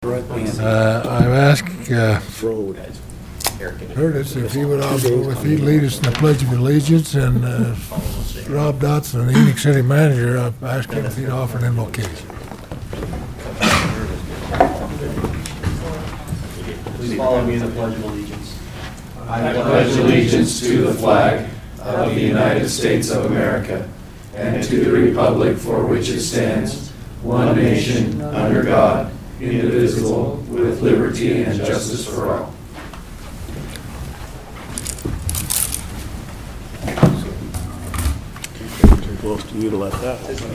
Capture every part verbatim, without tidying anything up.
Uh, I've asked uh, Curtis if he would also, if he'd lead us in the Pledge of Allegiance, and uh, Rob Dotson, the Enoch City Manager, I've asked him if he'd offer an invocation. Please follow me in the Pledge of Allegiance. I pledge allegiance to the flag of the United States of America and to the republic for which it stands, one nation, under God, indivisible, with liberty and justice for all. Too close to you to let that.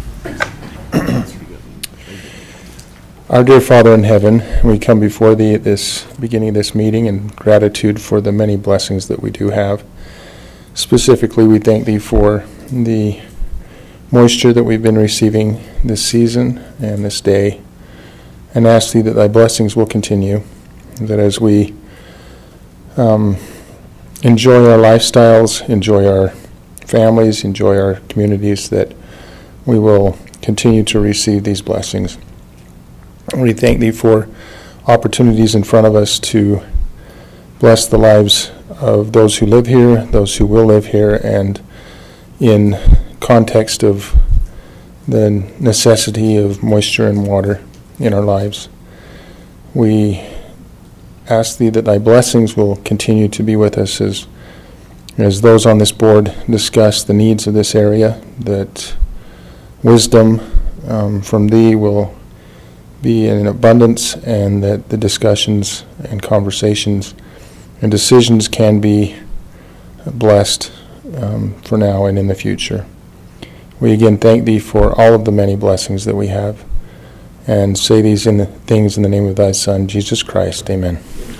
Our dear Father in heaven, we come before Thee at this beginning of this meeting in gratitude for the many blessings that we do have. Specifically, we thank Thee for the moisture that we've been receiving this season and this day, and ask Thee that Thy blessings will continue, that as we um, enjoy our lifestyles, enjoy our families, enjoy our communities, that we will continue to receive these blessings. We thank Thee for opportunities in front of us to bless the lives of those who live here, those who will live here, and in context of the necessity of moisture and water in our lives. We ask Thee that Thy blessings will continue to be with us as, as those on this board discuss the needs of this area, that wisdom um, from Thee will be in abundance, and that the discussions and conversations and decisions can be blessed um, for now and in the future. We again thank Thee for all of the many blessings that we have, and say these in the things in the name of Thy Son, Jesus Christ. Amen.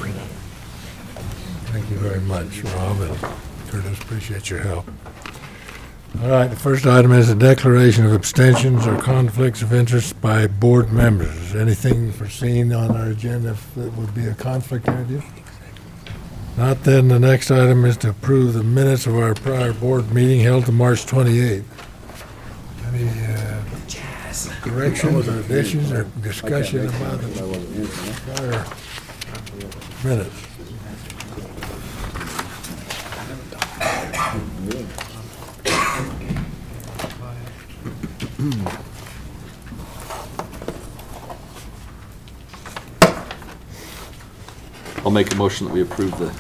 Thank you very much, Rob, and Curtis, appreciate your help. All right, the first item is a declaration of abstentions or conflicts of interest by board members. Is anything foreseen on our agenda that would be a conflict of interest? Not then. The next item is to approve the minutes of our prior board meeting held to March twenty-eighth. Any uh, corrections or additions or discussion about the prior minutes? I'll make a motion that we approve the,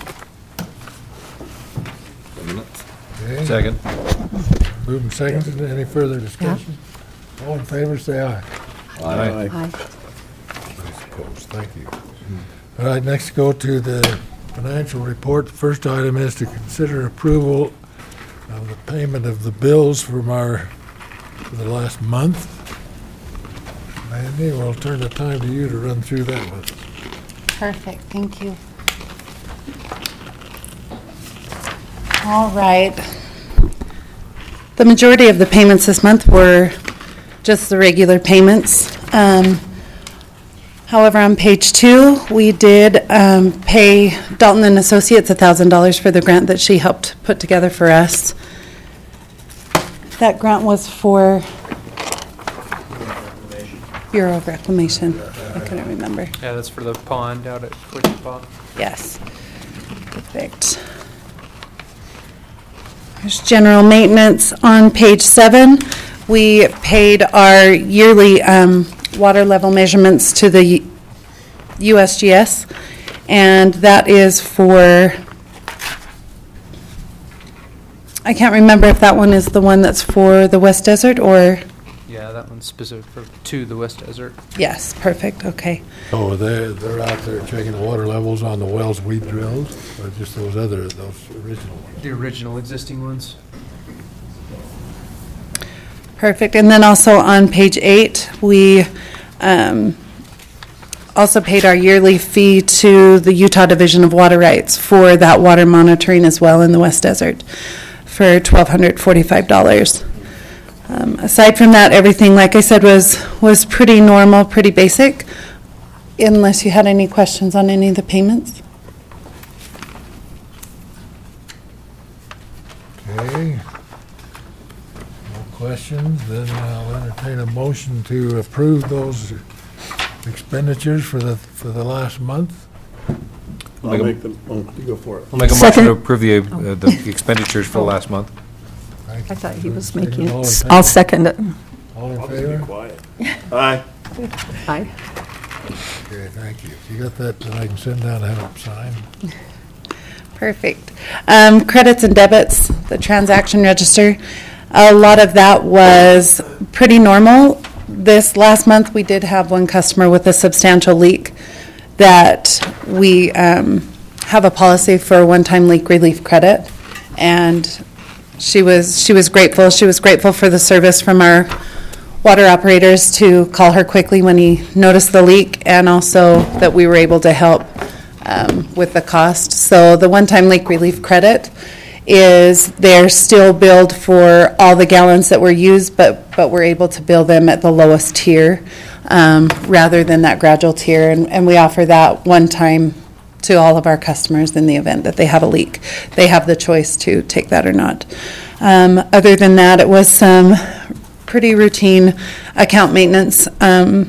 the minutes. Okay. Second. Moving seconds. Any further discussion? Yeah. All in favor, say aye. Aye. Aye. Opposed. Thank you. All right, next go to the financial report. The first item is to consider approval of the payment of the bills from our, for the last month. Mandy, we'll turn the time to you to run through that one. Perfect, thank you. All right. The majority of the payments this month were just the regular payments. Um, however, on page two, we did um, pay Dalton and Associates one thousand dollars for the grant that she helped put together for us. That grant was for Bureau of Reclamation. I couldn't remember. Yeah, that's for the pond out at Wichita. Yes. Perfect. There's general maintenance on page seven. We paid our yearly um, water level measurements to the U S G S, and that is for, I can't remember if that one is the one that's for the West Desert or... Yeah, that one's specific for to the West Desert. Yes, perfect, okay. Oh, they're, they're out there checking the water levels on the wells we drilled, or just those other, those original ones? The original existing ones. Perfect, and then also on page eight, we um, also paid our yearly fee to the Utah Division of Water Rights for that water monitoring as well in the West Desert for one thousand two hundred forty-five dollars. Um, aside from that, everything, like I said, was was pretty normal, pretty basic, unless you had any questions on any of the payments. Okay. No questions, then I'll entertain a motion to approve those expenditures for the, for the last month. I'll Make a- make them, oh, you go for it. I'll make a motion Second. to approve the, uh, the expenditures for last month. Thank I you. thought he was Second. making All in it. favor? I'll second it. All in I'll just be favor? quiet. Aye. Aye. Okay, thank you. You got that that I can send down to have it signed? Perfect. Um, Credits and debits, the transaction register, a lot of that was pretty normal. This last month, we did have one customer with a substantial leak that we um, have a policy for one-time leak relief credit, and she was she was grateful. She was grateful for the service from our water operators to call her quickly when he noticed the leak, and also that we were able to help um, with the cost. So the one-time leak relief credit is they're still billed for all the gallons that were used, but but we're able to bill them at the lowest tier um, rather than that gradual tier, and, and we offer that one time to all of our customers in the event that they have a leak. They have the choice to take that or not. Um, other than that, it was some pretty routine account maintenance. Um,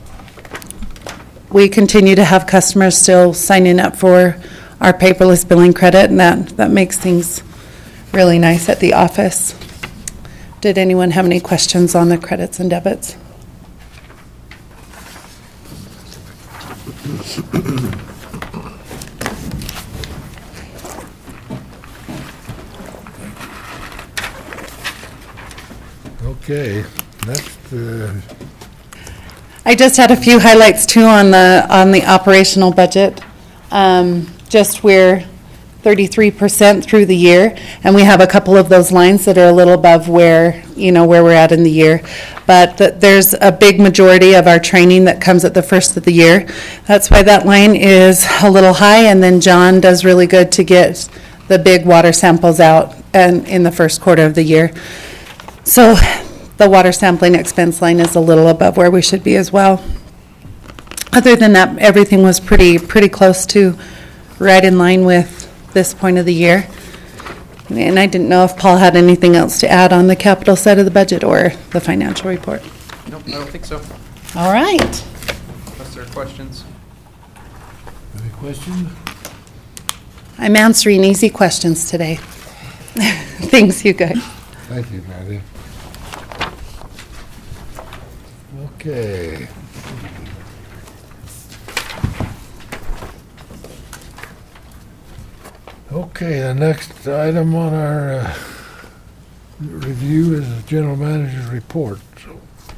we continue to have customers still signing up for our paperless billing credit, and that, that makes things really nice at the office. Did anyone have any questions on the credits and debits? Okay, next, uh, I just had a few highlights too on the, on the operational budget. Um, just we're thirty-three percent through the year, and we have a couple of those lines that are a little above where, you know, where we're at in the year. But th- there's a big majority of our training that comes at the first of the year. That's why that line is a little high, and then John does really good to get the big water samples out and in the first quarter of the year. So the water sampling expense line is a little above where we should be as well. Other than that, everything was pretty, pretty close to right in line with this point of the year. And I didn't know if Paul had anything else to add on the capital side of the budget or the financial report. Nope, I don't think so, All right. unless there are questions. any questions? I'm answering easy questions today. Thanks, you guys. Thank you, Mandy. Okay. Okay, the next item on our uh, review is the general manager's report. So,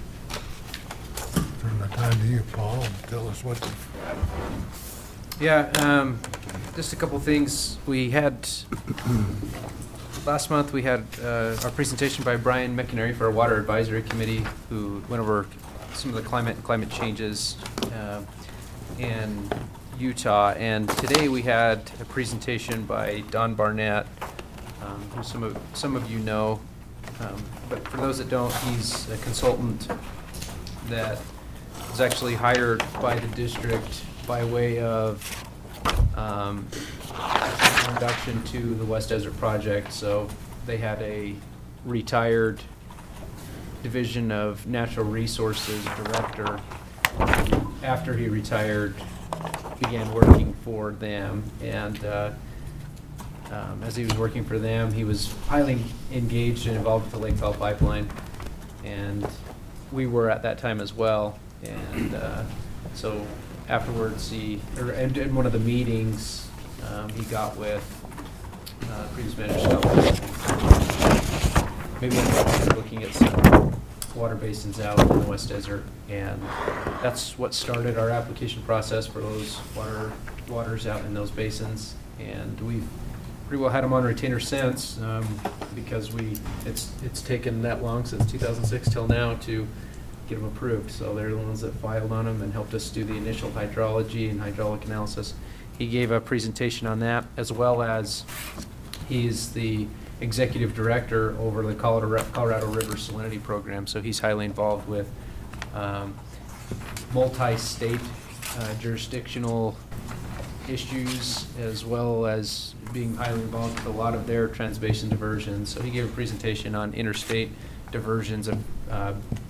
turn the time to you, Paul, and tell us what. Yeah, um, just a couple things. We had, last month, we had uh, our presentation by Brian McInerney for our Water Advisory Committee, who went over some of the climate and climate changes uh, in Utah. And today we had a presentation by Don Barnett, um, who some of, some of you know. Um, but for those that don't, he's a consultant that was actually hired by the district by way of um, introduction to the West Desert Project. So they had a retired Division of Natural Resources director who, after he retired, began working for them. And uh, um, as he was working for them, he was highly engaged and involved with the Lake Powell Pipeline. And we were at that time as well. And uh, so afterwards, he, or in, in one of the meetings, um, he got with uh, previous manager Scott Wilson. Maybe I'm looking at some water basins out in the West Desert, and that's what started our application process for those water waters out in those basins. And we've pretty well had them on retainer since, um, because we it's it's taken that long since two thousand six till now to get them approved. So they're the ones that filed on them and helped us do the initial hydrology and hydraulic analysis. He gave a presentation on that, as well as he's the executive director over the Colorado, Colorado River Salinity Program. So he's highly involved with um, multi-state uh, jurisdictional issues, as well as being highly involved with a lot of their trans basin diversions. So he gave a presentation on interstate diversions of uh,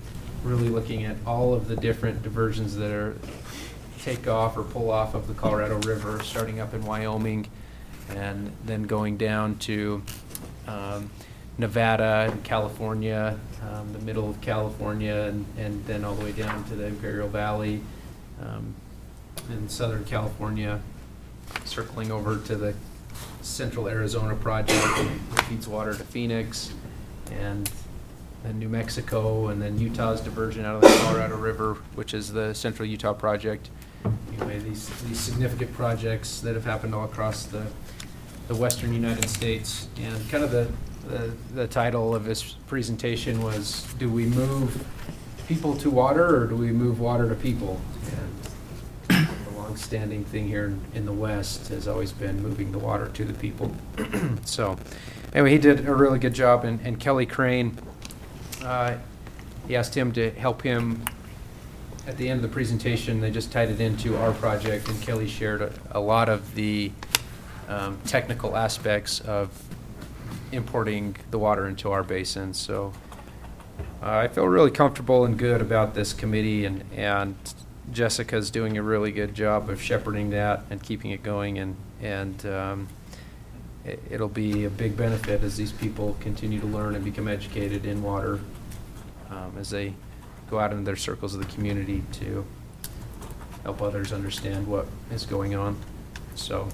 really looking at all of the different diversions that are take off or pull off of the Colorado River, starting up in Wyoming and then going down to um, Nevada and California, um, the middle of California, and, and then all the way down to the Imperial Valley um, in Southern California, circling over to the Central Arizona project that feeds water to Phoenix, and then New Mexico, and then Utah's diversion out of the Colorado River, which is the Central Utah Project. Anyway, these, these significant projects that have happened all across the, the western United States. And kind of the, the, the title of this presentation was, do we move people to water, or do we move water to people? And the long-standing thing here in, in the West has always been moving the water to the people. So anyway, he did a really good job, and, and Kelly Crane, uh, he asked him to help him at the end of the presentation. They just tied it into our project, and Kelly shared a, a lot of the um, technical aspects of importing the water into our basin. So uh, I feel really comfortable and good about this committee, and, and Jessica's doing a really good job of shepherding that and keeping it going, and, and um, it, it'll be a big benefit as these people continue to learn and become educated in water um, as they go out into their circles of the community to help others understand what is going on. So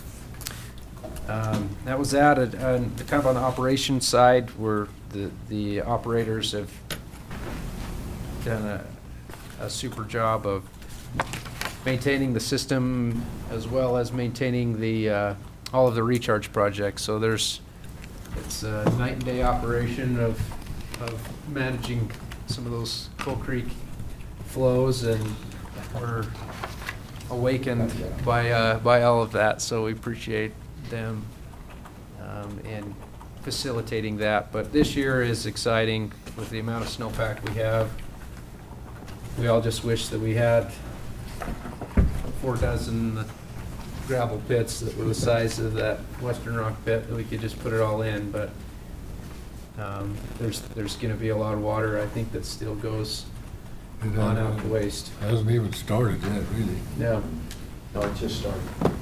um, that was that. And, and kind of on the operations side, where the the operators have done a, a super job of maintaining the system as well as maintaining the uh, all of the recharge projects. So there's it's a night and day operation of of managing some of those Coal Creek flows, and we're awakened by uh, by all of that. So we appreciate them um, in facilitating that. But this year is exciting with the amount of snowpack we have. We all just wish that we had four dozen gravel pits that were the size of that Western Rock pit that we could just put it all in. But Um, there's there's going to be a lot of water, I think, that still goes It on hasn't- out to waste. Hasn't even started yet, really. Yeah. No, it just started.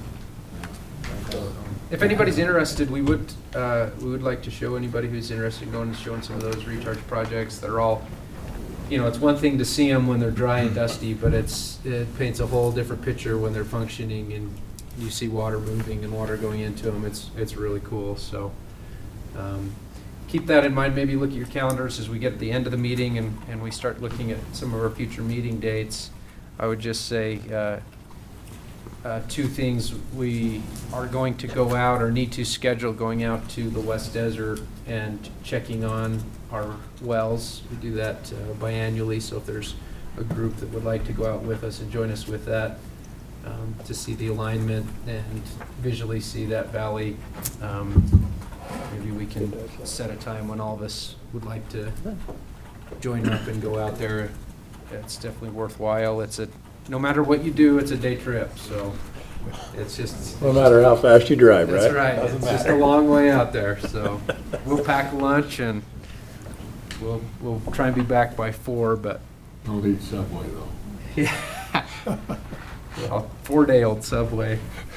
If anybody's interested, we would uh, we would like to show anybody who's interested in going and showing some of those recharge projects. They're all, you know, it's one thing to see them when they're dry and dusty, but it's it paints a whole different picture when they're functioning and you see water moving and water going into them. It's it's really cool. So. Um, Keep that in mind. Maybe look at your calendars as we get at the end of the meeting and, and we start looking at some of our future meeting dates. I would just say uh, uh, two things. We are going to go out or need to schedule going out to the West Desert and checking on our wells. We do that uh, biannually, so if there's a group that would like to go out with us and join us with that um, to see the alignment and visually see that valley, um, maybe we can set a time when all of us would like to join up and go out there. It's definitely worthwhile. It's a, no matter what you do, it's a day trip, so it's just. No matter how fast you drive, right? That's right. Doesn't It's just a matter. long way out there, so we'll pack a lunch and we'll, we'll try and be back by four, but. Don't eat Subway, though. Yeah. Well, four-day-old Subway.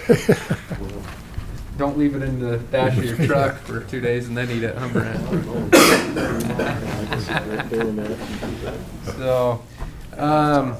Don't leave it in the dash of your truck for two days and then eat at Humber. So, um,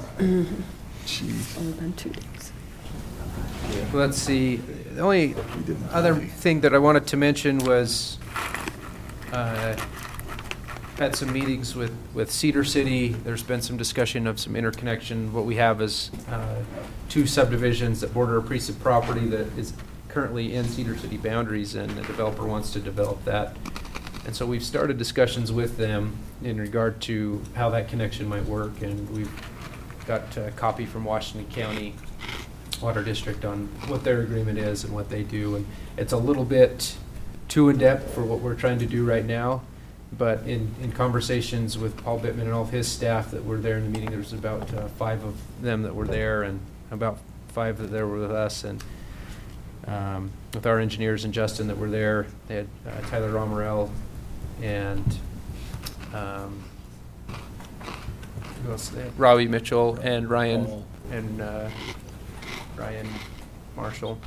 let's see. The only other thing that I wanted to mention was uh, had some meetings with, with Cedar City. There's been some discussion of some interconnection. What we have is uh, two subdivisions that border a piece of property that is currently in Cedar City boundaries, and the developer wants to develop that. And so we've started discussions with them in regard to how that connection might work, and we've got a copy from Washington County Water District on what their agreement is and what they do. And it's a little bit too in-depth for what we're trying to do right now, but in, in conversations with Paul Bittman and all of his staff that were there in the meeting, there was about uh, five of them that were there and about five that there were with us, and Um, with our engineers and Justin that were there. They had uh, Tyler Romerell and um, who else? They had Robbie Mitchell and Ryan and uh, Ryan Marshall.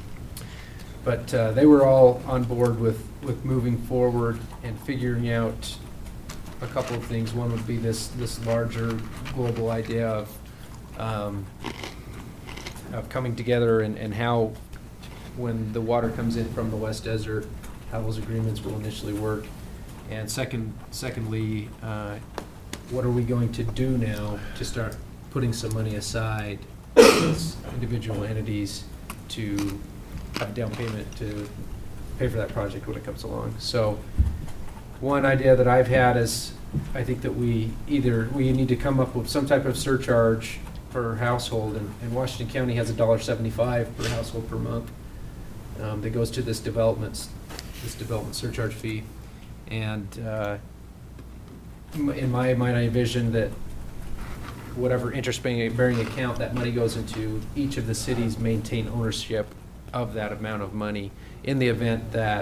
But uh, they were all on board with, with moving forward and figuring out a couple of things. One would be this this larger global idea of um, of coming together and, and how, when the water comes in from the West Desert, how those agreements will initially work. And second, secondly, uh, what are we going to do now to start putting some money aside as individual entities to have a down payment to pay for that project when it comes along. So one idea that I've had is, I think that we either, we need to come up with some type of surcharge per household, and, and Washington County has a dollar seventy-five per household per month um, that goes to this development, this development surcharge fee. And uh, in my mind, I envision that whatever interest-bearing account that money goes into, each of the cities maintain ownership of that amount of money. In the event that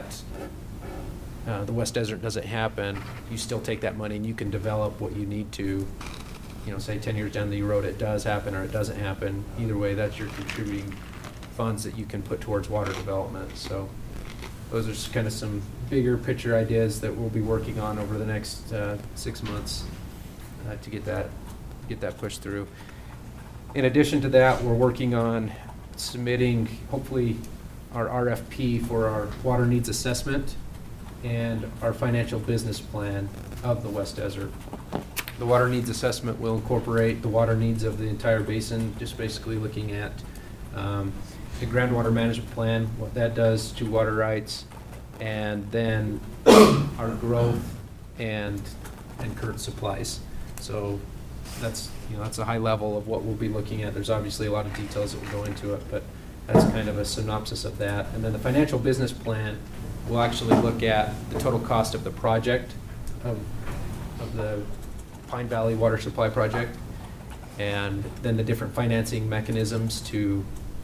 uh, the West Desert doesn't happen, you still take that money and you can develop what you need to. You know, say ten years down the road it does happen or it doesn't happen. Either way, that's your contributing funds that you can put towards water development. So those are just kind of some bigger picture ideas that we'll be working on over the next uh, six months uh, to get that get that pushed through. In addition to that, we're working on submitting, hopefully, our R F P for our water needs assessment and our financial business plan of the West Desert. The water needs assessment will incorporate the water needs of the entire basin, just basically looking at um, the groundwater management plan, what that does to water rights, and then our growth and and current supplies. So that's, you know, that's a high level of what we'll be looking at. There's obviously a lot of details that will go into it, but that's kind of a synopsis of that. And then the financial business plan will actually look at the total cost of the project, of, of the Pine Valley Water Supply Project, and then the different financing mechanisms to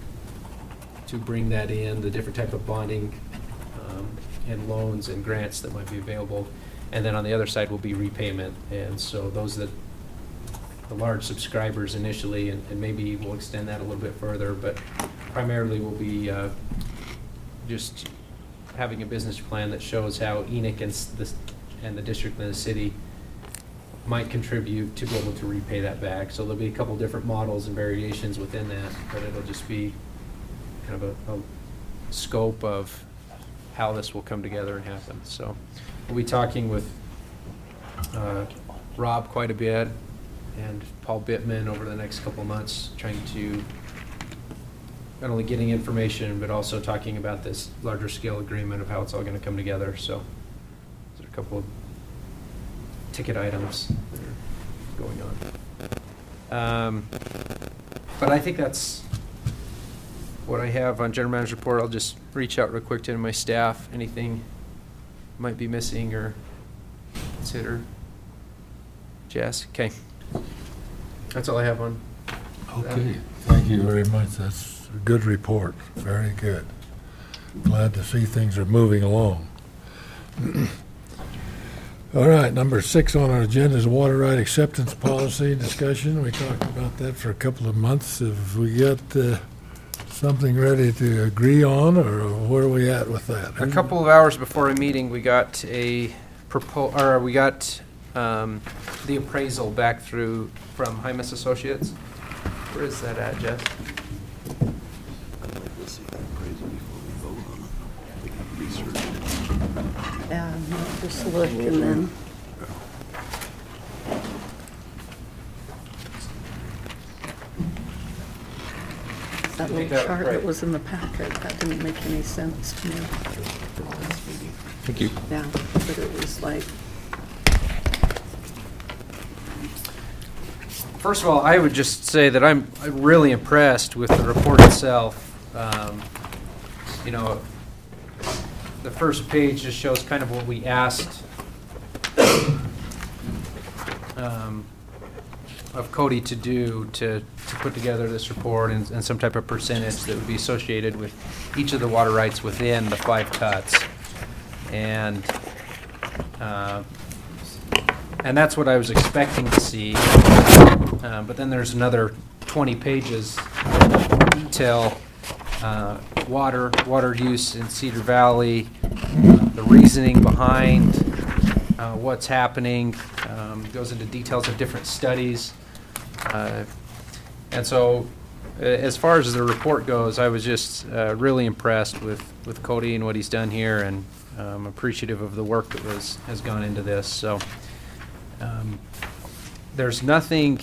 to bring that in, the different type of bonding um, and loans and grants that might be available. And then on the other side will be repayment. And so those that the large subscribers initially, and, and maybe we'll extend that a little bit further, but primarily will be uh, just having a business plan that shows how E N I C and the, and the district and the city might contribute to be able to repay that back. So there'll be a couple different models and variations within that, but it'll just be kind of a, a scope of how this will come together and happen. So we'll be talking with uh, Rob quite a bit and Paul Bittman over the next couple of months, trying to not only getting information, but also talking about this larger scale agreement of how it's all going to come together. So there's a couple of ticket items that are going on. Um, but I think that's what I have on General Manager's report. I'll just reach out real quick to my staff. Anything might be missing or consider. Jess? Okay. That's all I have on. Okay, thank you very much. That's a good report. Very good. Glad to see things are moving along. All right, number six on our agenda is water right acceptance policy discussion. We talked about that for a couple of months. Have we got uh, something ready to agree on, or where are we at with that? A couple of hours before a meeting, we got a propo- or we got um, the appraisal back through from Hymas Associates. Where is that at, Jess? I'd like to see that appraisal before we vote on it. We can research it. Yeah, just look and then. That I think little that- chart right. that was in the packet, that didn't make any sense to me. Thank you. Yeah, but it was like, First of all, I would just say that I'm I'm really impressed with the report itself. Um, you know, the first page just shows kind of what we asked um, of Cody to do to, to put together this report, and, and some type of percentage that would be associated with each of the water rights within the five cuts. And uh, and that's what I was expecting to see. Uh, But then there's another twenty pages that detail uh, water, water use in Cedar Valley, uh, the reasoning behind uh, what's happening, um, goes into details of different studies. Uh, And so, uh, as far as the report goes, I was just uh, really impressed with, with Cody and what he's done here, and um, appreciative of the work that was, has gone into this. So, um, there's nothing,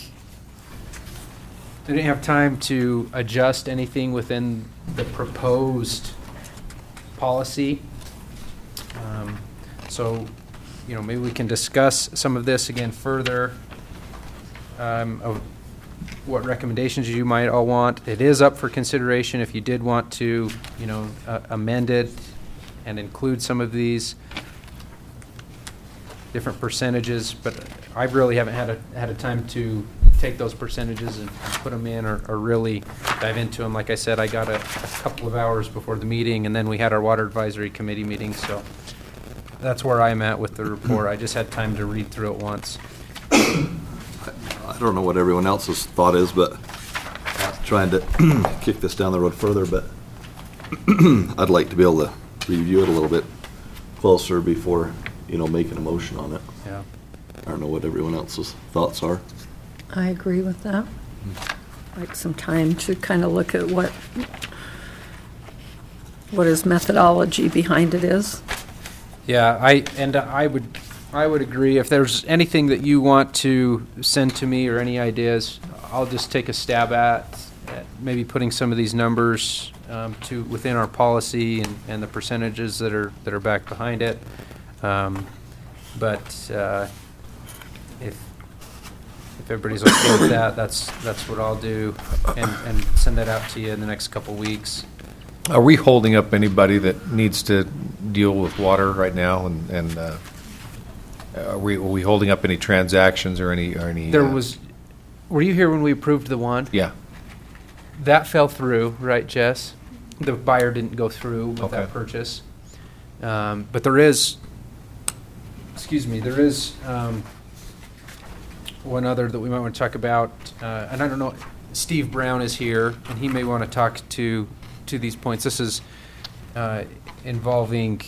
I didn't have time to adjust anything within the proposed policy. Um, So, you know, maybe we can discuss some of this again further, um, of what recommendations you might all want. It is up for consideration if you did want to, you know, uh, amend it and include some of these different percentages, but I really haven't had a, had a time to take those percentages and put them in, or, or really dive into them. Like I said, I got a, a couple of hours before the meeting, and then we had our Water Advisory Committee meeting, so that's where I'm at with the report. I just had time to read through it once. I don't know what everyone else's thought is, but trying to kick this down the road further, but I'd like to be able to review it a little bit closer before, you know, making a motion on it. Yeah. I don't know what everyone else's thoughts are. I agree with that. Like some time to kind of look at what, what his methodology behind it is. Yeah, I, and I would, I would agree. If there's anything that you want to send to me or any ideas, I'll just take a stab at, at maybe putting some of these numbers um, to within our policy and, and the percentages that are that are back behind it. Um, but uh, if if everybody's okay with that, that's that's what I'll do, and, and send that out to you in the next couple weeks. Are we holding up anybody that needs to deal with water right now? And, and uh, are we, are we holding up any transactions or any, or any? There uh, was, were you here when we approved the one? Yeah. That fell through, right, Jess? The buyer didn't go through with that Okay. purchase. Um, But there is, excuse me, there is um, one other that we might want to talk about. Uh, And I don't know, Steve Brown is here, and he may want to talk to, to these points. This is uh, involving,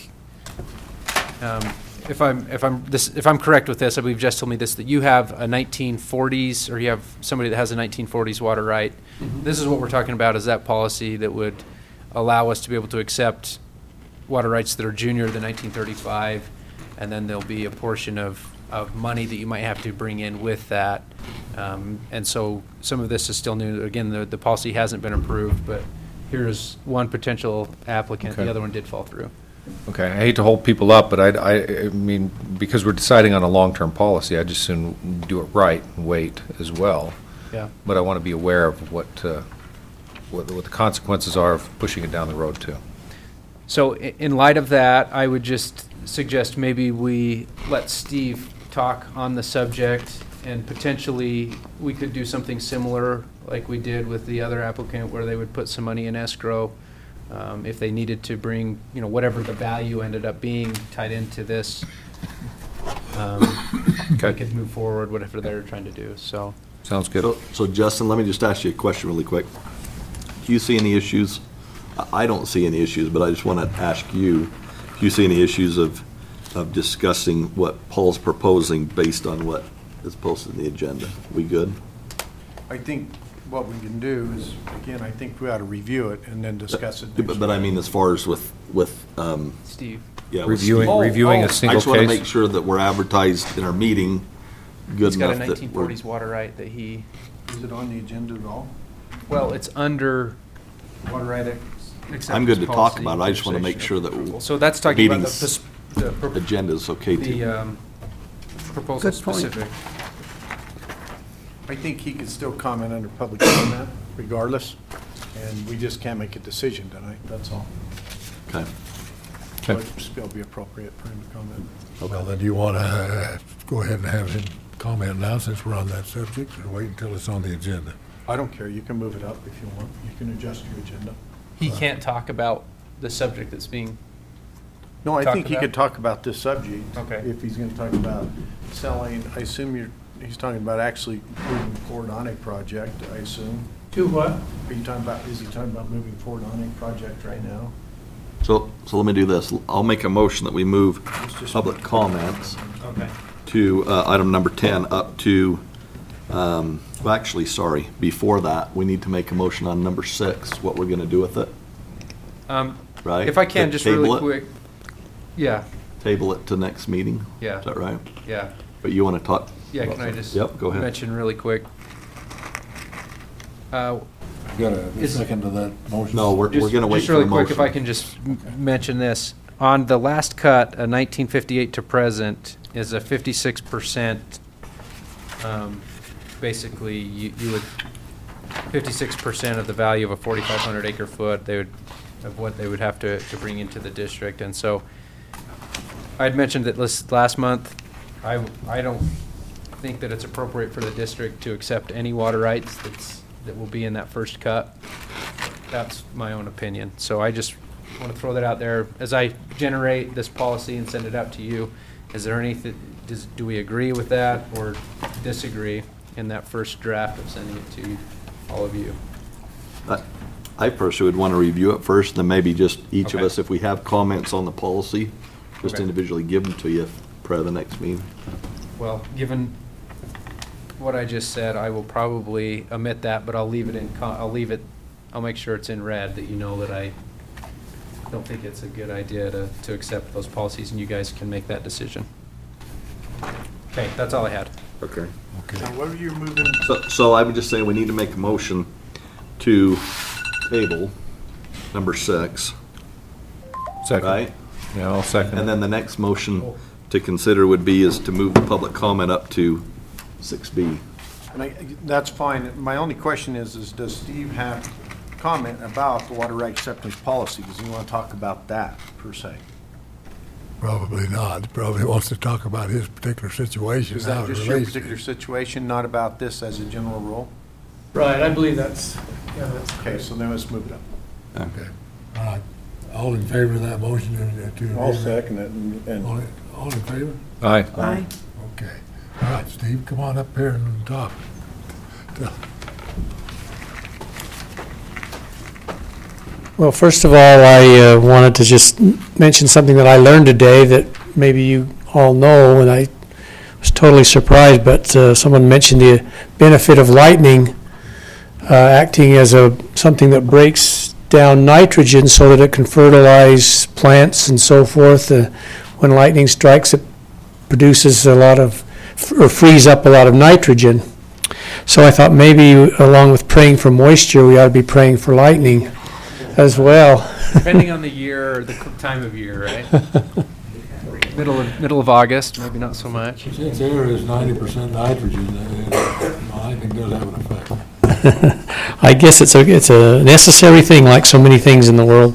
um, if I'm, if I'm, this, if I'm correct with this, I believe Jess told me this, that you have a nineteen forties, or you have somebody that has a nineteen forties water right. This is what we're talking about, is that policy that would allow us to be able to accept water rights that are junior than nineteen thirty-five, and then there'll be a portion of, of money that you might have to bring in with that. Um, and so some of this is still new. Again, the, the policy hasn't been approved, but here's one potential applicant. Okay. The other one did fall through. Okay, I hate to hold people up, but I, I, I mean, because we're deciding on a long-term policy, I just soon do it right and wait as well. Yeah. But I want to be aware of what, uh, what, what the consequences are of pushing it down the road too. So i- in light of that, I would just suggest maybe we let Steve talk on the subject, and potentially we could do something similar like we did with the other applicant, where they would put some money in escrow um, if they needed to bring, you know, whatever the value ended up being tied into this. Um, We Okay. could move forward, whatever they're trying to do, so. Sounds good. So, so Justin, let me just ask you a question really quick. Do you see any issues? I I don't see any issues, but I just want to ask you, do you see any issues of, of discussing what Paul's proposing based on what is posted in the agenda? We good? I think what we can do is, again, I think we ought to review it and then discuss it next But, but I mean, as far as with, with, um, Steve? yeah. with Reviewing, Steve. reviewing oh, a I single just want to make case. sure that we're advertised in our meeting good He's got a enough that nineteen we're. forties water right that he, Is it on the agenda at all? well, it's under water right ex- acceptance I'm good to talk policy, about it. I just want to make conversation sure of approval. that So that's talking about the, meetings- pers- the, pro- agenda's okay the too. um, proposal Good point. specific. I think he could still comment under public comment regardless, and we just can't make a decision tonight, that's all. Okay. So Okay. it'd still be appropriate for him to comment. Well, then do you want to go ahead and have him comment now, since we're on that subject, or wait until it's on the agenda? I don't care, you can move it up if you want, you can adjust your agenda. He can't talk about the subject that's being, No, I Talk think he about- could talk about this subject. Okay. If he's gonna talk about selling, I assume you're, he's talking about actually moving forward on a project, I assume. To what? Are you talking about, is he talking about moving forward on a project right now? So, so let me do this. I'll make a motion that we move It's just- public comments Okay. to uh, item number ten up to, um, well, actually, sorry, before that, we need to make a motion on number six, what we're going to do with it, Um, right? If I can, just Table really it? quick. Yeah, Table it to next meeting? Yeah. Is that right? yeah. But you want to talk? Yeah, about can I that? just Yep, go ahead. mention really quick? Uh, Got a Is- second to that motion? No, we're, we're Just- going to wait Just for the really quick, motion. if I can just m- mention this. On the last cut, uh, nineteen fifty-eight to present, is a fifty-six percent, um, basically, you you would, fifty-six percent of the value of a forty-five hundred acre foot, they would, of what they would have to, to bring into the district. And so, I'd mentioned that last, last month, I, I don't think that it's appropriate for the district to accept any water rights that's, that will be in that first cut. That's my own opinion. So I just want to throw that out there. As I generate this policy and send it out to you, is there anything, does, do we agree with that or disagree in that first draft of sending it to all of you? I- I personally would want to review it first, then maybe just each of Okay. us, if we have comments on the policy, just Okay. individually give them to you prior to the next meeting. Well, given what I just said, I will probably omit that, but I'll leave it in, co- I'll leave it, I'll make sure it's in red, that you know that I don't think it's a good idea to, to accept those policies, and you guys can make that decision. Okay, that's all I had. Okay. Now, what are you moving? So, so I would just say we need to make a motion to table number six, Second. right? Yeah, I'll second. And then the next motion to consider would be is to move the public comment up to six B. And I, that's fine. My only question is, is does Steve have comment about the water right acceptance policy? Does he want to talk about that per se? Probably not. He probably wants to talk about his particular situation. Is how that it just your relates to particular it. situation, not about this as a general rule? Right, I believe that's, yeah, that's Okay, so then let's move it up. Okay. All right. All in favor of that motion? to- to- I'll second it and- and All in- all in favor? Aye. Aye. Okay. All right, Steve, come on up here and talk. Tell- Well, first of all, I uh, wanted to just mention something that I learned today that maybe you all know, and I was totally surprised, but uh, someone mentioned the benefit of lightning uh, acting as a, something that breaks down nitrogen so that it can fertilize plants and so forth. Uh, When lightning strikes, it produces a lot of, or frees up a lot of nitrogen. So I thought maybe, along with praying for moisture, we ought to be praying for lightning as well. Depending on the year or the c- time of year, right? Middle of, middle of August, maybe not so much. Since air is ninety percent nitrogen, uh, I think does have an effect. I guess it's a, it's a necessary thing, like so many things in the world.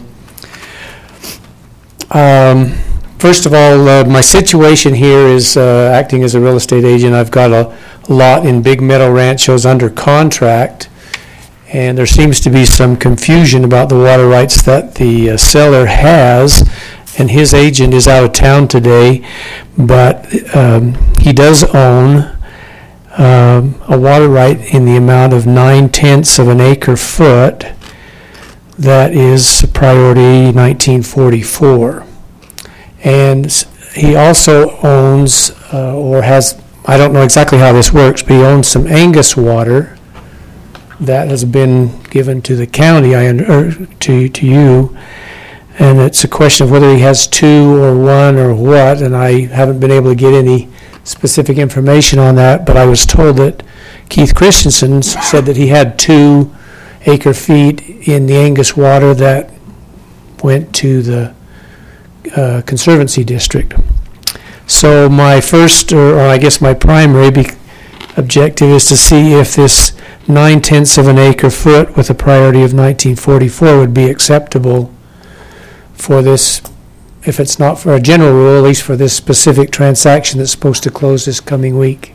Um, First of all, uh, my situation here is uh, acting as a real estate agent. I've got a lot in Big Meadow Ranchos under contract, and there seems to be some confusion about the water rights that the uh, seller has, and his agent is out of town today, but um, he does own um, a water right in the amount of nine-tenths of an acre foot. That is priority nineteen forty-four. And s- he also owns, uh, or has, I don't know exactly how this works, but he owns some Angus water that has been given to the county, I, un- or to, to you. And it's a question of whether he has two or one or what, and I haven't been able to get any specific information on that, but I was told that Keith Christensen s- said that he had two acre feet in the Angus water that went to the Uh, Conservancy District. So my first, or, or I guess my primary be- objective is to see if this nine-tenths of an acre foot with a priority of nineteen forty-four would be acceptable for this, if it's not for a general rule, at least for this specific transaction that's supposed to close this coming week.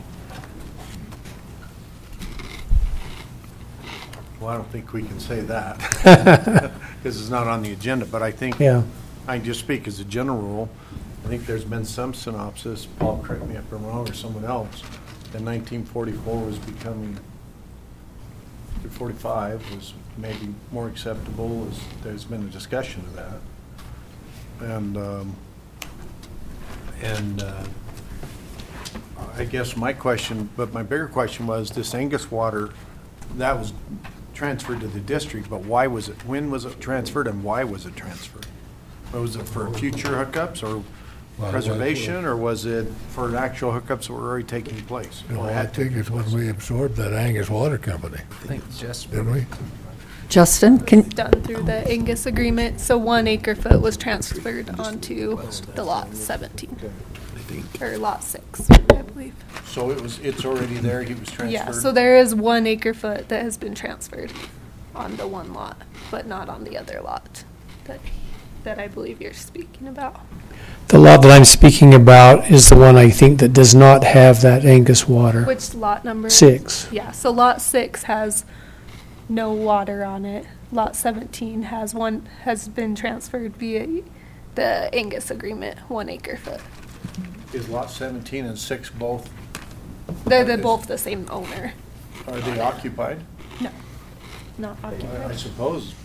Well, I don't think we can say that, because it's not on the agenda, but I think, Yeah. I can just speak as a general rule. I think there's been some synopsis, Paul, correct me if I'm wrong, or someone else, in nineteen forty-four was becoming, forty-five was maybe more acceptable, as there's been a discussion of that. And, um, and uh, I guess my question, but my bigger question was, this Angus water, that was transferred to the district, but why was it, when was it transferred and why was it transferred? Was it for future hookups or Well, preservation, or was it for actual hookups that were already taking place? You know, Or I had think it's when we absorbed that Angus Water Company, I think just didn't we? Justin, can, Done through the Angus agreement, so one acre foot was transferred onto the lot seventeen, or lot six, I believe. So it was, it's already there, he was transferred? Yeah, so there is one acre foot that has been transferred on the one lot, but not on the other lot that, that I believe you're speaking about. The lot that I'm speaking about is the one I think that does not have that Angus water. Which lot number? Six. Yeah, so lot six has no water on it. Lot seventeen has one, has been transferred via the Angus agreement, one acre foot. Is lot seventeen and six both, They're the, both the same owner. are they occupied? No, not I occupied. suppose.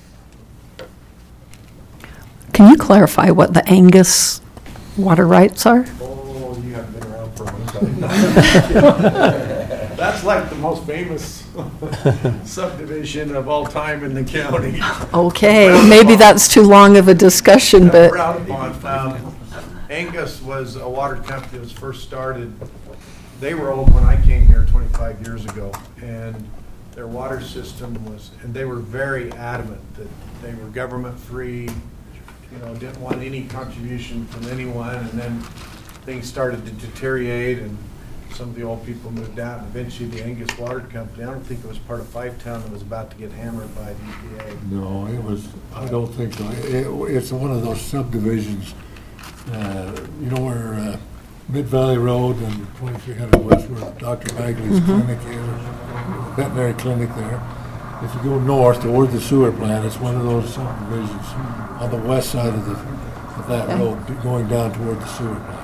can you clarify what the Angus water rights are? Oh, you haven't been around for a long time. That's like the most famous subdivision of all time in the county. Okay, maybe that's too long of a discussion, but, Frowned upon. Um, Angus was a water company that was first started. They were old when I came here twenty-five years ago, and their water system was, and they were very adamant that they were government-free, you know, didn't want any contribution from anyone, and then things started to deteriorate, and some of the old people moved out, and eventually the Angus Water Company, I don't think it was part of Five Town, that was about to get hammered by the E P A. No, it was, I don't think so. It, it's one of those subdivisions, uh, you know where uh, Mid Valley Road and twenty-three hundred West, where Doctor Bagley's clinic is, veterinary clinic there. If you go north toward the sewer plant, it's one of those subdivisions on the west side of the, of that Okay. road, going down toward the sewer plant.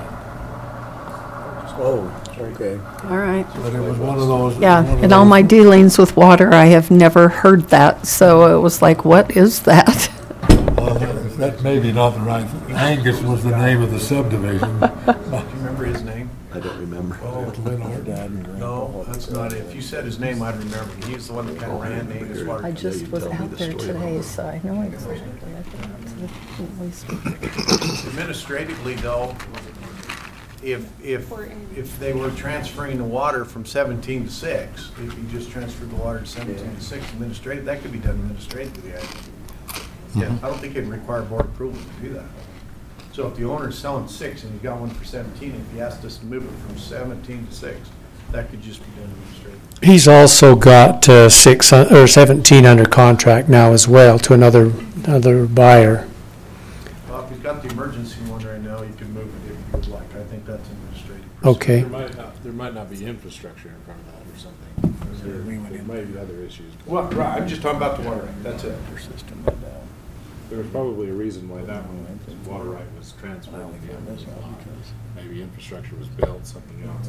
Oh, okay. all right. But it was one of those. Yeah, one of in all those- my dealings with water, I have never heard that, so it was like, what is that? Well, that- That may be not the right, Angus was the name of the subdivision. Do you remember his name? I don't remember. Oh, Lynn Horton. no, that's not it. If you said his name, I'd remember. He's the one that kind of ran the Angus Water I Company. just was tell me out the there story today, about so I know exactly. I didn't really speak. Administratively, though, if, if, if they were transferring the water from seventeen to six, if you just transferred the water to seventeen to six administrative, that could be done administratively, I think. Yeah, I don't think it'd require board approval to do that. So if the owner's selling six and he's got one for seventeen, if he asked us to move it from seventeen to six, that could just be done administratively. He's also got uh, six, uh, or seventeen under contract now as well to another, another buyer. Well, if he's got the emergency one right now, you could move it if you would like. I think that's administrative. Okay. There might not, there might not be infrastructure in front of that or something. There, there might be other issues. Well, right, I'm just talking about the water right, that's it. There was probably a reason why that one, water right was transferred to the other lot. Maybe infrastructure was built, something else.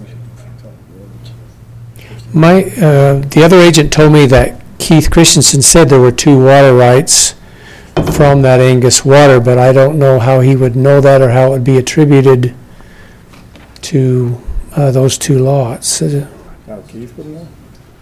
My, uh, the other agent told me that Keith Christensen said there were two water rights from that Angus water, but I don't know how he would know that or how it would be attributed to uh, those two lots. Uh, Now, Keith, would know?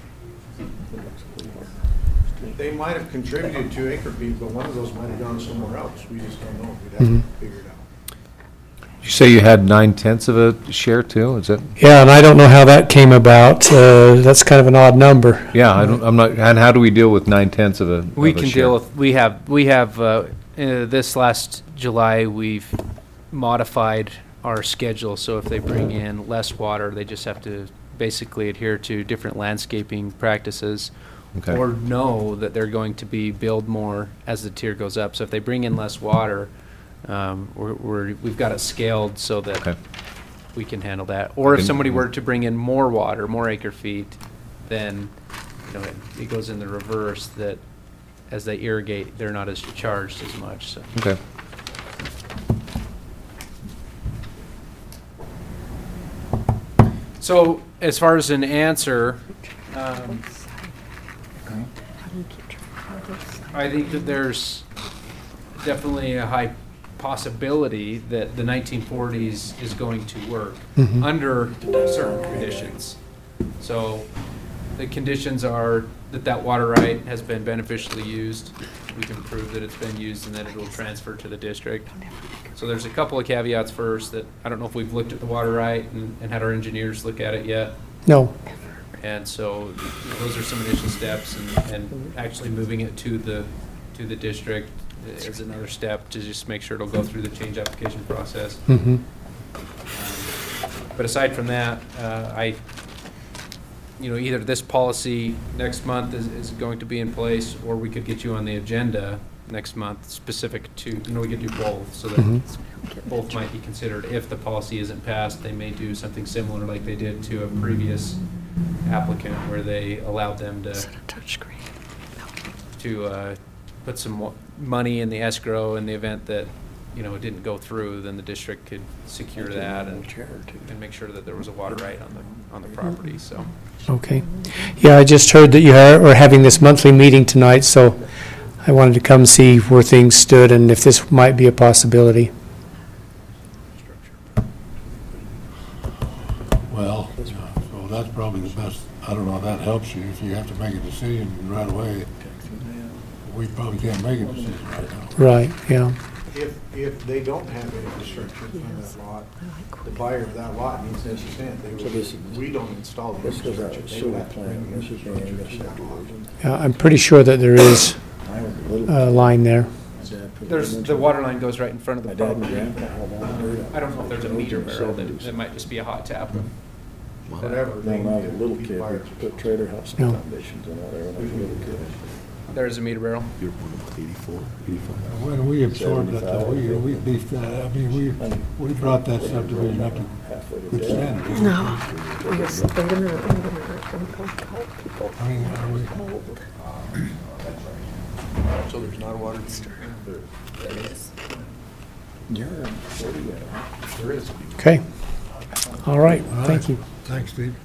They might have contributed to acre feet, but one of those might have gone somewhere else. We just don't know. We'd have to figure it out. You say you had nine tenths of a share too, is that? Yeah, and I don't know how that came about. Uh, That's kind of an odd number. Yeah, I don't, I'm not, and how do we deal with nine tenths of a, of We a can share? deal with, we have, we have, uh, uh, this last July, we've modified our schedule, so if they bring in less water, they just have to basically adhere to different landscaping practices, Okay. or know that they're going to be billed more as the tier goes up. So if they bring in less water, um, we're, we're, we've got it scaled so that Okay. we can handle that. Or if Okay. somebody were to bring in more water, more acre feet, then, you know, it, it goes in the reverse, that as they irrigate, they're not as charged as much, so. Okay. So as far as an answer, um, I think that there's definitely a high possibility that the nineteen forties is going to work Mhm. under certain conditions. So the conditions are that that water right has been beneficially used. We can prove that it's been used and that it will transfer to the district. So there's a couple of caveats first that I don't know if we've looked at the water right and, and had our engineers look at it yet. No. And so you know, those are some initial steps, and, and actually moving it to the to the district is another step to just make sure it'll go through the change application process. Mhm. But aside from that, uh, I, you know, either this policy next month is, is going to be in place, or we could get you on the agenda next month specific to, you know, we could do both, so that Mhm. both might be considered. If the policy isn't passed, they may do something similar like they did to a previous applicant where they allowed them to to uh, put some mo- money in the escrow in the event that, you know, it didn't go through, then the district could secure that and, and make sure that there was a water right on the on the property. So Okay. Yeah, I just heard that you are are having this monthly meeting tonight, so I wanted to come see where things stood and if this might be a possibility. Well, uh, so that's probably the best, I don't know if that helps you, if you have to make a decision right away. We probably can't make a decision right now. Right, yeah. If, if they don't have infrastructure on that lot, the buyer of that lot needs to understand, they would, we don't install the infrastructure. They would have to bring the infrastructure to that lot. Yeah, I'm pretty sure that there is a line there. there's the water line goes right in front of the property. I don't know if there's a meter barrel. That, that might just be a hot tap. Whatever. No, when I was a little kid, we put trailer house No. foundations in there when I was a little kid. There's a meter barrel. You're eighty-four, eighty-five. When we absorbed that, though, we, we beefed that, I mean, we, we brought that subdivision up to good standard. No. Because they're gonna, they're gonna call people. I mean, are we, So there's not a water. There is. You're, where do you at? There is. Okay. All right, all right. thank you. Thanks, Steve.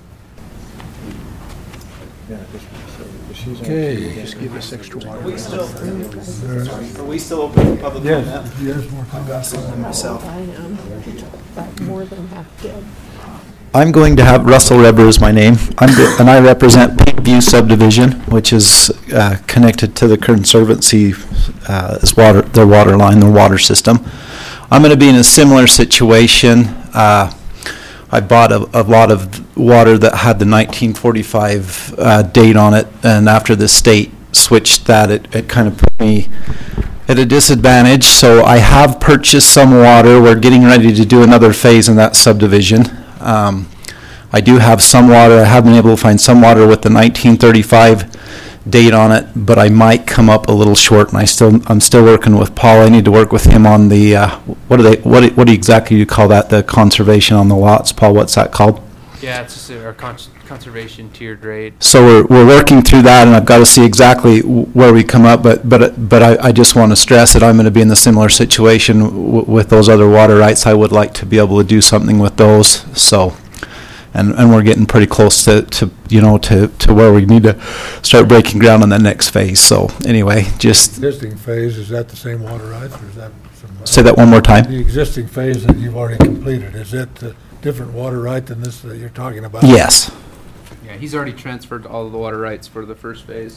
Yeah, just, so, but she's on- Okay. Just give us extra water. Are we still, There- are we still open for public comment? Yes, yes, more comments. Myself. I am, but more than half dead. I'm going to have, Russell Reber is my name, I'm, the- and I represent Peakview subdivision, which is uh, connected to the Conservancy, uh, as water, their water line, their water system. I'm going to be in a similar situation. Uh, I bought a, a lot of water that had the nineteen forty-five uh, date on it, and after the state switched that, it, it kind of put me at a disadvantage. So I have purchased some water. We're getting ready to do another phase in that subdivision. Um, I do have some water. I have been able to find some water with the nineteen thirty-five date on it, but I might come up a little short. And I still, I'm still working with Paul. I need to work with him on the uh, what do they, what, do- what do you exactly you call that? The conservation on the lots, Paul. What's that called? Yeah, it's just our cons- conservation tiered rate. So we're, we're working through that, and I've got to see exactly w- where we come up, but, but, but I, I just want to stress that I'm going to be in a similar situation w- with those other water rights. I would like to be able to do something with those, so, and, and we're getting pretty close to, to, you know, to, to where we need to start breaking ground on the next phase, so, anyway, just Existing phase, is that the same water rights, or is that some? say that one more time. The existing phase that you've already completed, is that the different water right than this that you're talking about? Yes. Yeah, he's already transferred all of the water rights for the first phase.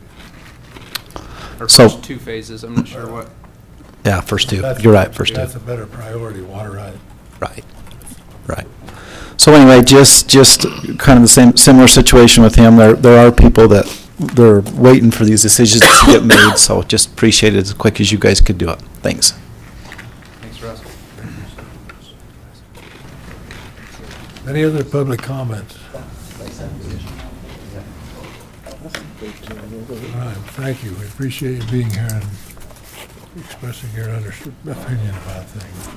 Or So- first two phases, I'm not sure what. Yeah, first two. That's- You're right, first two. That's a better priority, water right. Right, right. So anyway, just, just kind of the same, similar situation with him. There, there are people that, they're waiting for these decisions to get made, so just appreciate it as quick as you guys could do it. Thanks. Thanks, Russ. Any other public comments? All right, thank you. We appreciate you being here and expressing your under- opinion about things.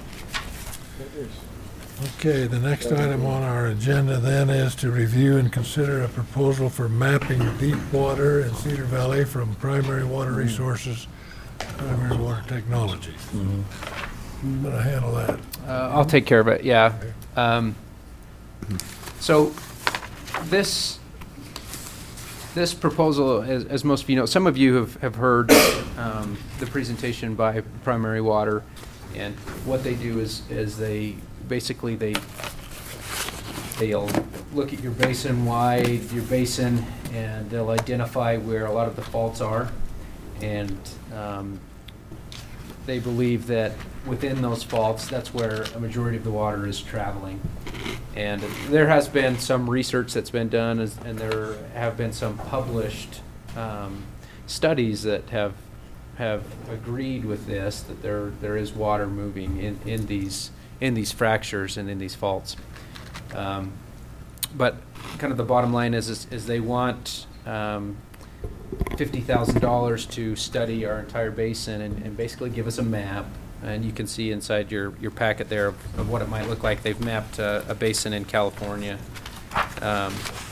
Okay, the next item on our agenda then is to review and consider a proposal for mapping deep water in Cedar Valley from primary water resources to primary water technologies. Who's going to handle that? Uh, I'll take care of it, yeah. Um, So this this proposal, as, as most of you know, some of you have, have heard um, the presentation by Primary Water, and what they do is is they basically they they'll look at your basin wide, your basin, and they'll identify where a lot of the faults are, and um, they believe that within those faults, that's where a majority of the water is traveling. And there has been some research that's been done, as, and there have been some published um, studies that have have agreed with this, that there there is water moving in, in these in these fractures and in these faults. Um, but kind of the bottom line is is, is they want um, fifty thousand dollars to study our entire basin and, and basically give us a map. And you can see inside your, your packet there of, of what it might look like. They've mapped uh, a basin in California. Um,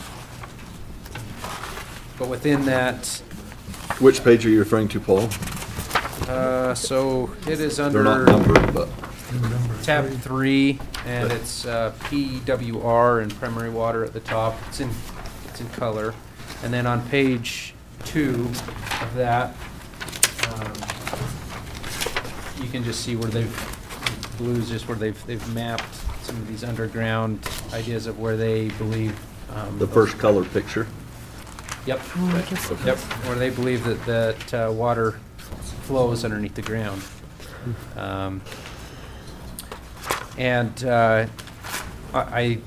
but within that... Which page are you referring to, Paul? Uh, so it is under... They're not numbered, but... Tab three, and it's uh, P W R and Primary Water at the top. It's in, it's in color. And then on page two of that, um, you can just see where they've, blue is just where they've, they've mapped some of these underground ideas of where they believe. Um, The first color picture. Yep. Yep. Where they believe that, that uh, water flows underneath the ground. Um, and uh, I, I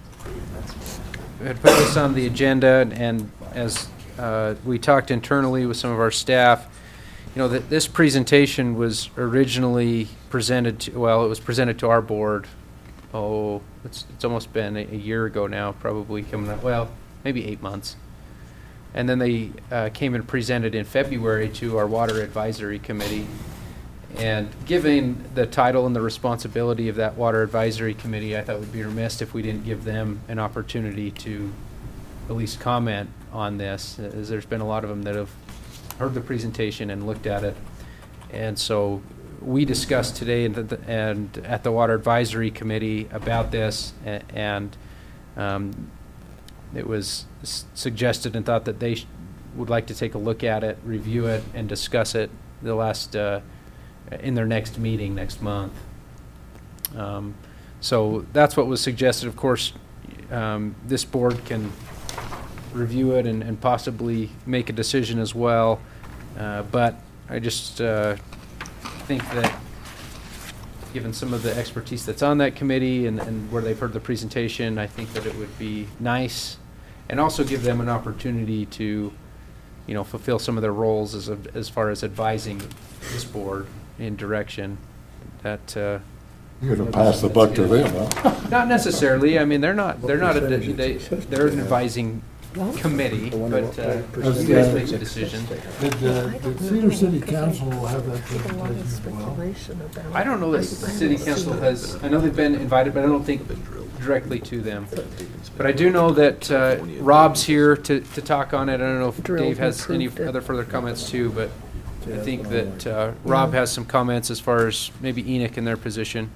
had put this on the agenda, and as uh, we talked internally with some of our staff, you know, that this presentation was originally presented to, well, it was presented to our board, oh, it's, it's almost been a, a year ago now, probably coming up, well, maybe eight months. And then they uh, came and presented in February to our Water Advisory Committee. And given the title and the responsibility of that Water Advisory Committee, I thought we'd be remiss if we didn't give them an opportunity to at least comment on this, as there's been a lot of them that have heard the presentation and looked at it. And so we discussed today and, the, and at the Water Advisory Committee about this, and, and um, it was s suggested and thought that they sh would like to take a look at it, review it, and discuss it the last uh, in their next meeting next month. Um, so that's what was suggested. Of course, um, this board can review it and, and possibly make a decision as well. Uh, but I just uh, think that given some of the expertise that's on that committee and, and where they've heard the presentation, I think that it would be nice and also give them an opportunity to, you know, fulfill some of their roles as, a, as far as advising this board in direction that uh, you're going to pass the buck to them, huh? Not necessarily. I mean, they're not. They're not. A, they, they're an advising committee, but uh, you guys make the decision. Did, uh, did Cedar City Council have that presentation as well? I don't know that the City Council has. I know they've been invited, but I don't think directly to them. But I do know that uh, Rob's here to to talk on it. I don't know if Dave has any other further comments too, but I think that uh, Rob has some comments as far as maybe Enoch in their position.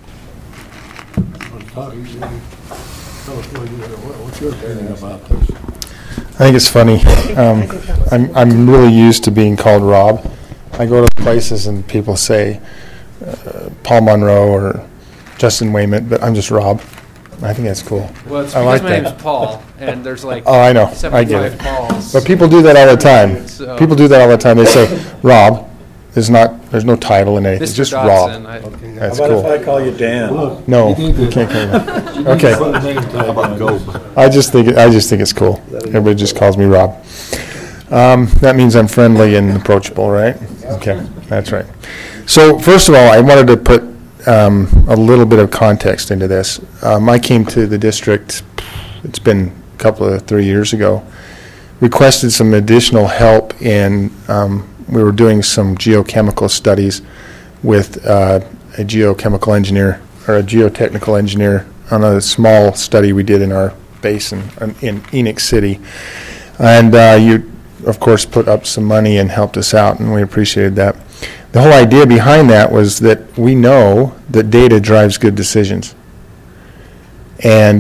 What's your opinion about this? I think it's funny. Um, I'm, I'm really used to being called Rob. I go to places and people say uh, Paul Monroe or Justin Wayment, but I'm just Rob. I think that's cool. Well, it's I because like my that. name's Paul, and there's like Oh, I know. I get seventy-five it. Pauls. But people do that all the time. So- People do that all the time. They say Rob. There's not. There's no title in anything. It's Mister just Dodson, Rob. I- That's How about cool. if I call you Dan? No, You need to- you can't call me that. You need Okay. to put a name tag How about on go? this. I just think it, I just think it's cool. Everybody just calls me Rob. Um, that means I'm friendly and approachable, right? Okay, that's right. So first of all, I wanted to put um, a little bit of context into this. Um, I came to the district. It's been a couple of three years ago. Requested some additional help in. Um, we were doing some geochemical studies with uh, a geochemical engineer or a geotechnical engineer on a small study we did in our basin in, in Enoch City. And uh, you, of course, put up some money and helped us out, and we appreciated that. The whole idea behind that was that we know that data drives good decisions. And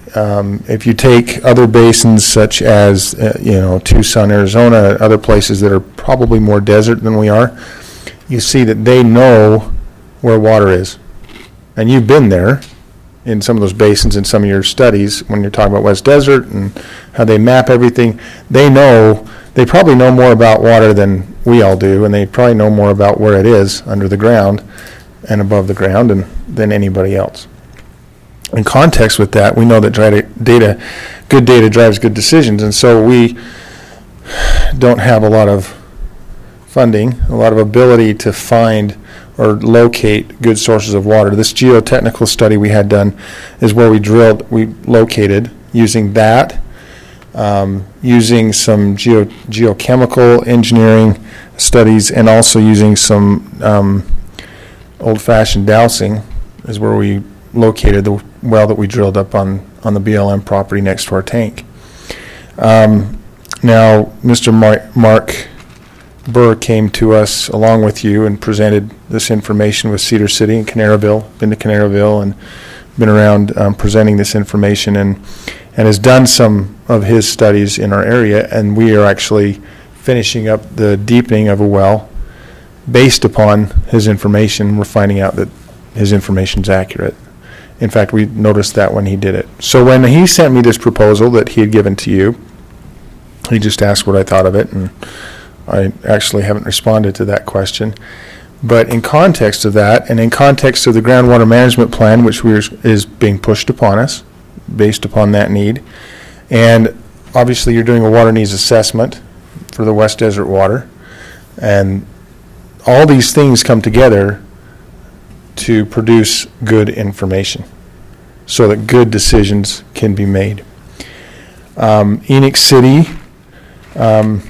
um, if you take other basins such as, uh, you know, Tucson, Arizona, other places that are probably more desert than we are, you see that they know where water is. And you've been there in some of those basins in some of your studies when you're talking about West Desert and how they map everything. They know, they probably know more about water than we all do, and they probably know more about where it is under the ground and above the ground and, than anybody else. In context with that, we know that dri- data, good data drives good decisions, and so we don't have a lot of funding, a lot of ability to find or locate good sources of water. This geotechnical study we had done is where we drilled, we located using that, um, using some geo, geochemical engineering studies, and also using some um, old-fashioned dowsing is where we located the well that we drilled up on, on the B L M property next to our tank. Um, now, Mister Mark, Mark Burr came to us along with you and presented this information with Cedar City and Canaroville, been to Canaroville and been around um, presenting this information, and, and has done some of his studies in our area, and we are actually finishing up the deepening of a well based upon his information. We're finding out that his information is accurate. In fact, we noticed that when he did it. So when he sent me this proposal that he had given to you, he just asked what I thought of it, and I actually haven't responded to that question. But in context of that, and in context of the groundwater management plan, which we are, is being pushed upon us based upon that need, and obviously you're doing a water needs assessment for the West Desert water, and all these things come together to produce good information so that good decisions can be made. Um, Enoch City, um,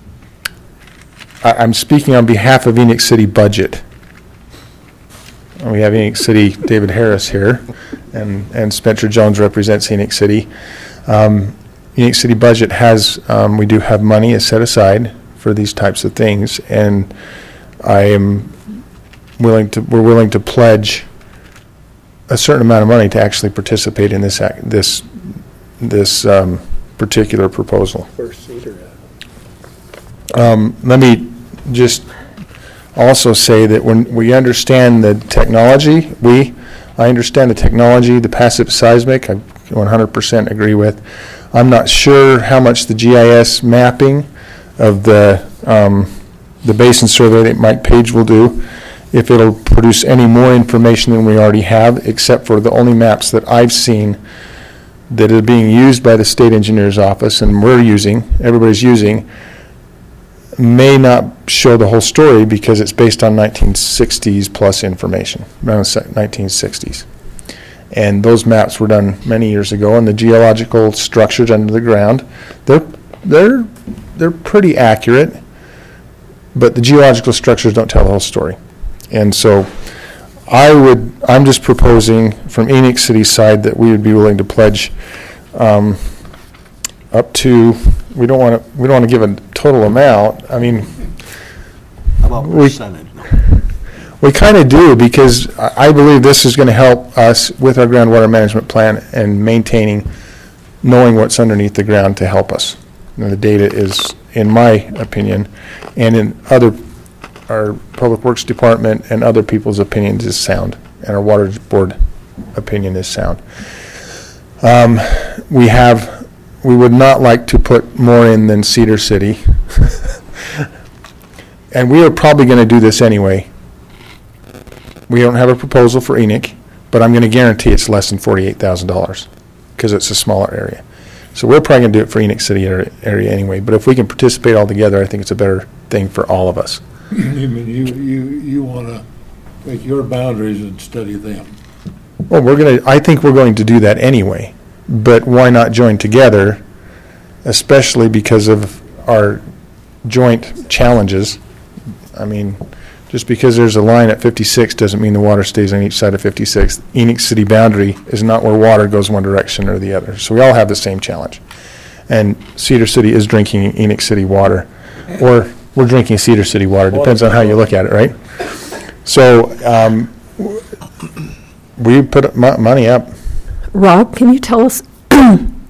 I, I'm speaking on behalf of Enoch City budget. We have Enoch City David Harris here, and, and Spencer Jones represents Enoch City. Um, Enoch City budget has, um, we do have money set aside for these types of things, and I am willing to, we're willing to pledge a certain amount of money to actually participate in this ac- this this um, particular proposal. Where's Cedar at? Um, let me just also say that when we understand the technology, we, I understand the technology, the passive seismic, I one hundred percent agree with. I'm not sure how much the G I S mapping of the um, the basin survey that Mike Page will do, if it'll produce any more information than we already have, except for the only maps that I've seen that are being used by the state engineer's office and we're using, everybody's using, may not show the whole story because it's based on nineteen sixties plus information, around nineteen sixties. And those maps were done many years ago, and the geological structures under the ground, they're, they're, they're pretty accurate, but the geological structures don't tell the whole story. And so I would, I'm just proposing from Enoch City's side that we would be willing to pledge um, up to, we don't want to, we don't want to give a total amount. I mean, How about we, percentage? we kind of do, because I I believe this is going to help us with our groundwater management plan and maintaining, knowing what's underneath the ground to help us. And the data is, in my opinion, and in other, our Public Works Department and other people's opinions, is sound, and our Water Board opinion is sound. Um, we have, we would not like to put more in than Cedar City. And we are probably going to do this anyway. We don't have a proposal for Enoch, but I'm going to guarantee it's less than forty-eight thousand dollars because it's a smaller area. So we're probably going to do it for Enoch City area, area anyway. But if we can participate all together, I think it's a better thing for all of us. You mean you, you, you want to make your boundaries and study them? Well, we're going to, I think we're going to do that anyway. But why not join together, especially because of our joint challenges? I mean, just because there's a line at fifty-six doesn't mean the water stays on each side of fifty-six. Enoch City boundary is not where water goes one direction or the other. So we all have the same challenge. And Cedar City is drinking Enoch City water, or we're drinking Cedar City water. Depends on how you look at it, right? So um, we put mo- money up. Rob, can you tell us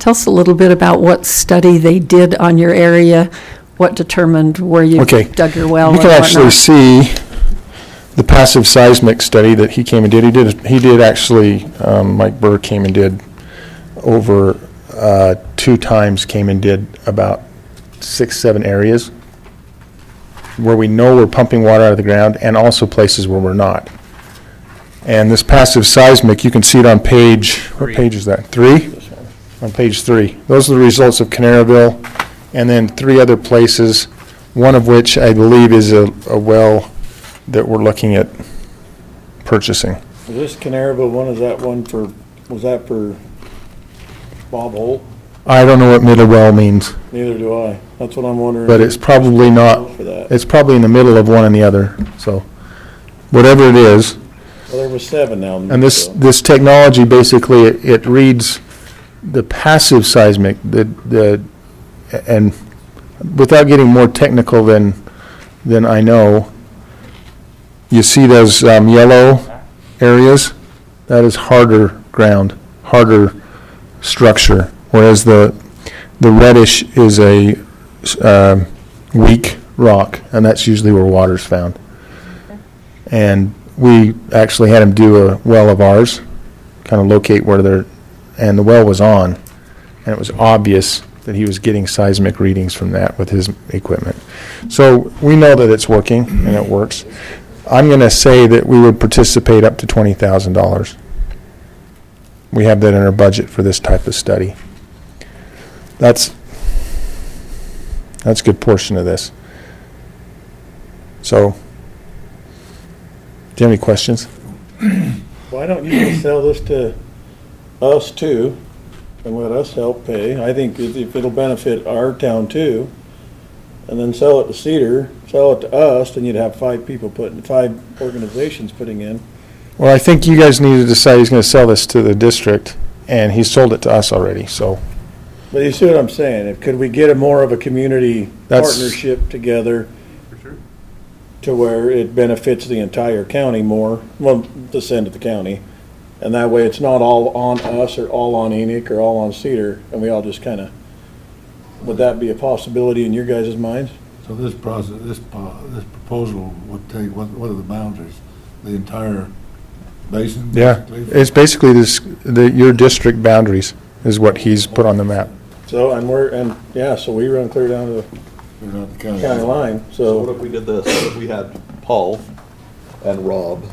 Tell us a little bit about what study they did on your area, what determined where you Okay. dug your well You and can actually whatnot. see the passive seismic study that he came and did. He did, he did actually, um, Mike Burr came and did over uh, two times, came and did about six, seven areas where we know we're pumping water out of the ground and also places where we're not. And this passive seismic, you can see it on page, what Three. page is that? Three? On page three. Those are the results of Canaryville, and then three other places, one of which I believe is a, a well that we're looking at purchasing. Is this Canaryville one, is that one for, was that for Bob Holt? I don't know what middle well means, Neither do I. That's what I'm wondering. but it's probably not, For that. it's probably in the middle of one and the other, so whatever it is. Well, there was seven now. And this, so. this technology, basically, it, it reads the passive seismic, the, the, and without getting more technical than, than I know, you see those um, yellow areas? That is harder ground, harder structure, whereas the, the reddish is a um, weak rock, and that's usually where water's found. And we actually had him do a well of ours, kind of locate where they're, and the well was on, and it was obvious that he was getting seismic readings from that with his equipment. So we know that it's working, and it works. I'm going to say that we would participate up to twenty thousand dollars. We have that in our budget for this type of study. That's, that's a good portion of this. So, do you have any questions? Why don't you just sell this to us too, and let us help pay? I think if if it'll benefit our town too, and then sell it to Cedar, sell it to us, then you'd have five people putting, five organizations putting in. Well, I think you guys need to decide he's going to sell this to the district, and he's sold it to us already, so. But you see what I'm saying? If- Could we get a more of a community That's- partnership together For sure. to where it benefits the entire county more, well, this end of the county? And that way it's not all on us or all on Enoch or all on Cedar, and we all just kind of, would that be a possibility in your guys' minds? So this process, this, po- this proposal would take, what, what are the boundaries? The entire basin? Yeah, basically? it's basically this, the, your district boundaries is what he's put on the map. So, and we're, and, yeah, so we run clear down to the We're not the county. county line, So what so, if we did this? What if we had Paul and Rob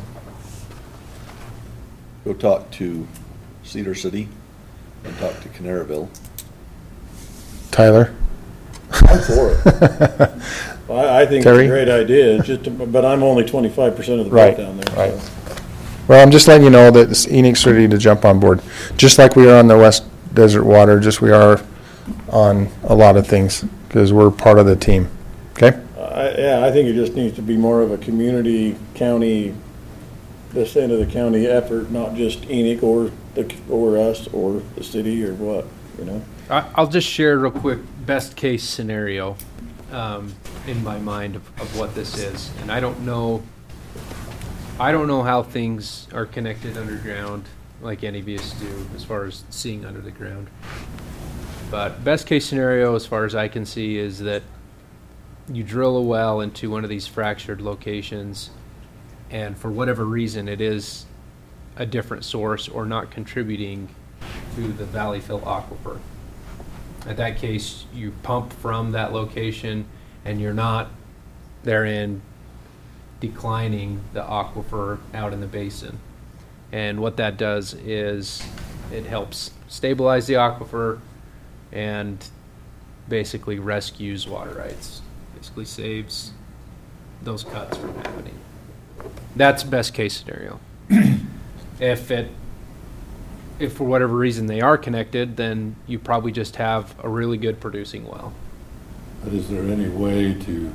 go talk to Cedar City and talk to Canaryville? Tyler? I'm for it. I, I think it's Terry? a great idea, it's just, but I'm only twenty-five percent of the Right, vote down there. right. so. Well, I'm just letting you know that this Enix's ready to jump on board, just like we are on the West Desert Water, just we are on a lot of things, because we're part of the team, okay? I, yeah, I think it just needs to be more of a community, county, this end of the county effort, not just Enoch or the, or us or the city or what, you know? I- I'll just share real quick, best case scenario um, in my mind of, of what this is. And I don't know, I don't know how things are connected underground like any of us do as far as seeing under the ground. But best case scenario, as far as I can see, is that you drill a well into one of these fractured locations, and for whatever reason it is a different source or not contributing to the valley fill aquifer. In that case, you pump from that location and you're not therein declining the aquifer out in the basin. And what that does is it helps stabilize the aquifer and basically rescues water rights. Basically saves those cuts from happening. That's best case scenario. If it if for whatever reason they are connected, then you probably just have a really good producing well. But is there any way to,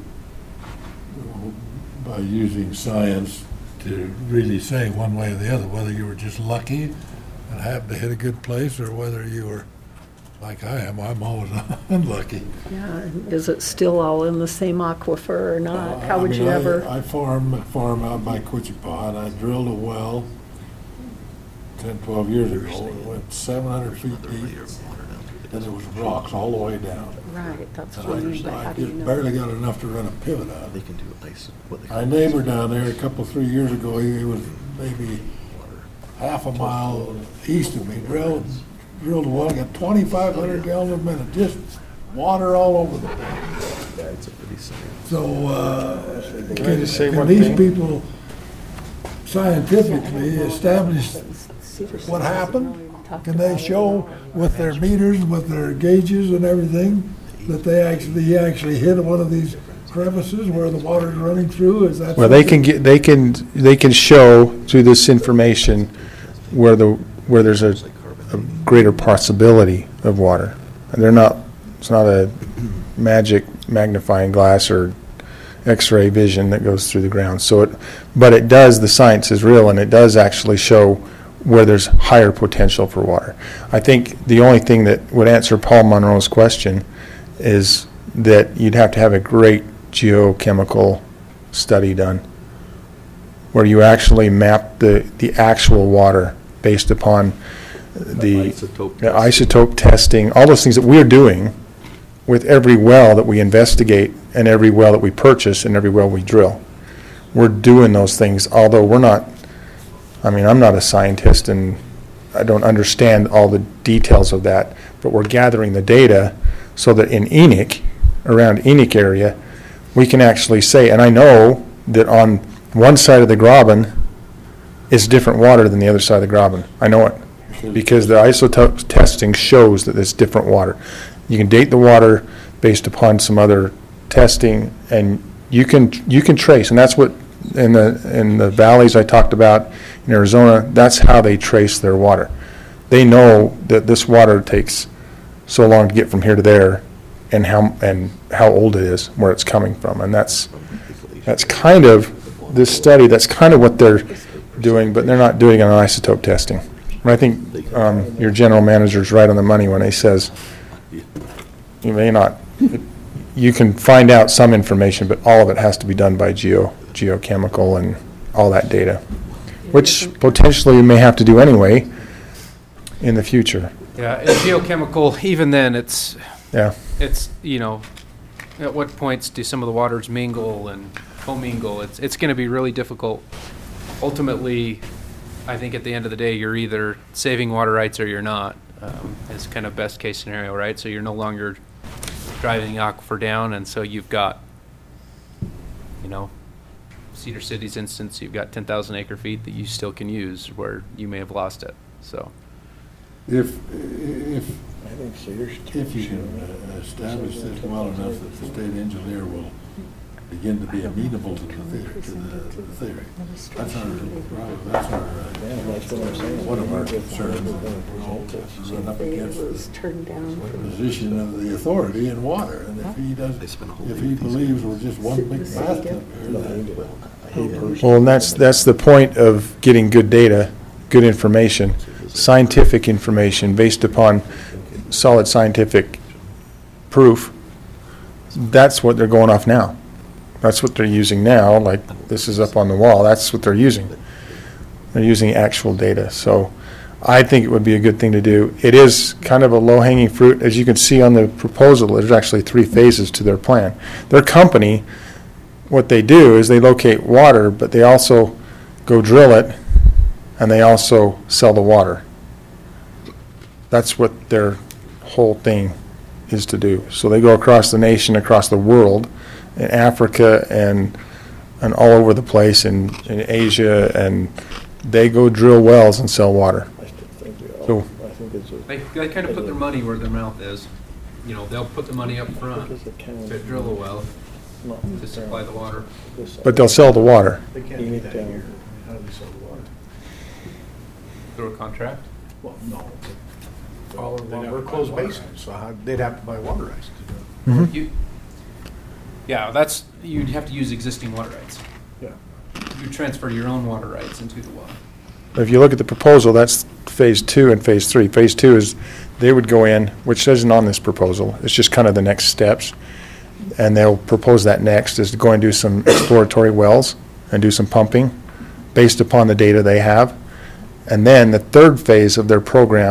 by using science, to really say one way or the other, whether you were just lucky and happened to hit a good place, or whether you were, like I am, I'm always unlucky. Yeah, and is it still all in the same aquifer or not? How Uh, I would mean, you I- ever? I farm, farm out by Quichipaw, and I drilled a well ten, twelve years ago. It went seven hundred feet deep. and there was rocks all the way down. Right, that's And what I I mean, just, but how I do you just know? barely got enough to run a pivot on. They can do ice, what they call. My neighbor down there, a couple, three years ago, he was maybe half a mile east of me, drilled, drilled a well, got twenty-five hundred gallons a minute, just water all over the place. That's a pretty simple. So, uh, Can I can, just say can one these thing? people scientifically establish what happened? Can they show with their meters, with their gauges and everything, that they actually, he actually hit one of these crevices where the water's running through? Is that? Well, they something- can get, they can, they can show through this information where the, where there's a, a greater possibility of water. And they're not, it's not a magic magnifying glass or X-ray vision that goes through the ground. So it, but it does, the science is real, and it does actually show where there's higher potential for water. I think the only thing that would answer Paul Monroe's question is that you'd have to have a great geochemical study done where you actually map the, the actual water based upon the Isotope the testing. isotope testing, all those things that we're doing with every well that we investigate and every well that we purchase and every well we drill. We're doing those things, although we're not, I mean, I'm not a scientist and I don't understand all the details of that, but we're gathering the data so that in Enoch, around Enoch area, we can actually say, and I know that on one side of the Graben is different water than the other side of the Graben. I know it, because the isotope testing shows that it's different water. You can date the water based upon some other testing, and you can you can trace, and that's what in the in the valleys I talked about in Arizona. That's how they trace their water. They know that this water takes so long to get from here to there, and how and how old it is, where it's coming from, and that's that's kind of this study. That's kind of what they're doing, but they're not doing it on isotope testing. And I think um, your general manager's right on the money when he says you may not. You can find out some information, but all of it has to be done by geo geochemical and all that data, which potentially you may have to do anyway in the future. Yeah, and geochemical, even then, it's, Yeah. it's, you know, at what points do some of the waters mingle and commingle? It's, it's going to be really difficult. Ultimately, I think at the end of the day, you're either saving water rights or you're not. Um, it's kind of best case scenario, right? So you're no longer driving the aquifer down, and so you've got, you know, Cedar City's instance, you've got ten thousand acre feet that you still can use where you may have lost it. So If, if, I think Cedar's. if you can uh, establish this well enough that the state engineer will begin to be amenable to the theory, to the, to the theory. That's our, that's our, uh, Yeah, that's what I'm saying. one of our concerns. Run up against was turned down. the position of the authority in water, and if he does, if he believes we're just one big bathtub here, then Well, and that's that's the point of getting good data, good information, scientific information based upon solid scientific proof. That's what they're going off now. That's what they're using now, like this is up on the wall, that's what they're using. They're using actual data. So I think it would be a good thing to do. It is kind of a low-hanging fruit. As you can see on the proposal, there's actually three phases to their plan. Their company, what they do is they locate water, but they also go drill it, and they also sell the water. That's what their whole thing is to do. So they go across the nation, across the world, in Africa and and all over the place, in, in Asia, and they go drill wells and sell water. I still think we all, So- I think it's a. they, they kind of put their money where their mouth is. You know, they'll put the money up front to drill a well to supply the water. But they'll sell the water. They can't do that here. How do they sell the water? Through a contract? Well, no. All in one, we're closed basin, so how, they'd have to buy water rights to do it. Mhm. You, yeah, that's, you'd have to use existing water rights. Yeah. You transfer your own water rights into the well. If you look at the proposal, that's phase two and phase three. Phase two is they would go in, which isn't on this proposal. It's just kind of the next steps. And they'll propose that next is to go and do some exploratory wells and do some pumping based upon the data they have. And then the third phase of their program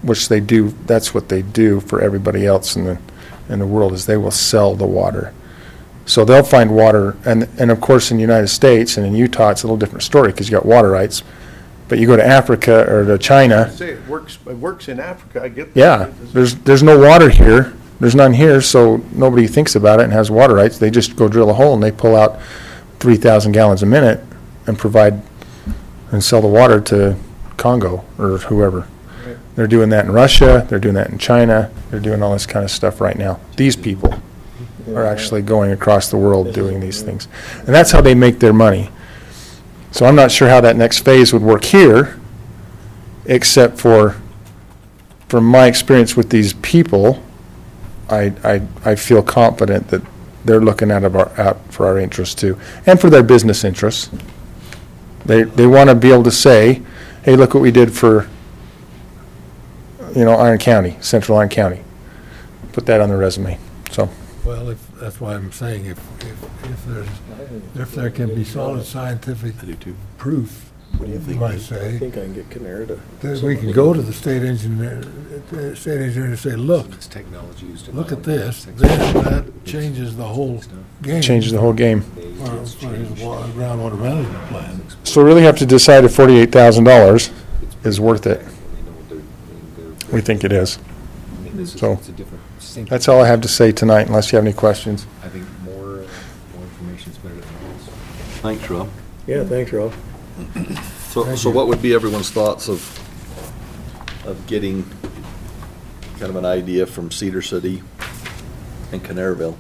which they do, that's what they do for everybody else in the, in the world, is they will sell the water. So they'll find water, and, and of course in the United States and in Utah, it's a little different story because you got water rights. But you go to Africa or to China. Say it works, it works in Africa, I get that. Yeah, there's, there's no water here. There's none here, so nobody thinks about it and has water rights. They just go drill a hole and they pull out three thousand gallons a minute and provide and sell the water to Congo or whoever. Right. They're doing that in Russia. They're doing that in China. They're doing all this kind of stuff right now. These people are actually going across the world doing these things. And that's how they make their money. So I'm not sure how that next phase would work here, except for, from my experience with these people, I, I, I feel confident that they're looking at, our, out for our interests too, and for their business interests. They, they want to be able to say, hey, look what we did for, you know, Iron County, Central Iron County. Put that on the resume, so. Well, if, that's why I'm saying if, if, if there's, if there can be solid scientific proof, What do you think? you might I say, think I can get Canara to. then we can go to the state engineer, uh, state engineer and say, look, It's technology used in look oil at and this, gas. then that changes the whole game. Changes the whole game. For, for his wa- groundwater management plan. So we really have to decide if forty-eight thousand dollars is worth it. We think it is. I mean, this is- So, it's a different- same That's all I have to say tonight, unless you have any questions. I think more, uh, more information is better than less. Thanks, Rob. Yeah, thanks, Rob. So, so what would be everyone's thoughts of, of getting kind of an idea from Cedar City and Canaryville?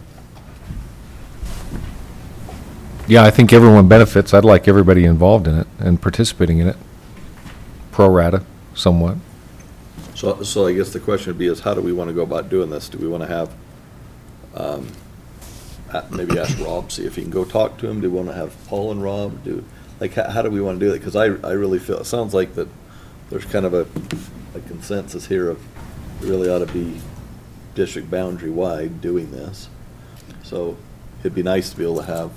Yeah, I think everyone benefits. I'd like everybody involved in it and participating in it, pro rata, somewhat. So, so I guess the question would be is how do we want to go about doing this? Do we want to have, um, uh, maybe ask Rob, see if he can go talk to him? Do we want to have Paul and Rob do, like, how, how do we want to do it? Because I, I really feel, it sounds like that there's kind of a, a consensus here of it really ought to be district boundary wide doing this. So it'd be nice to be able to have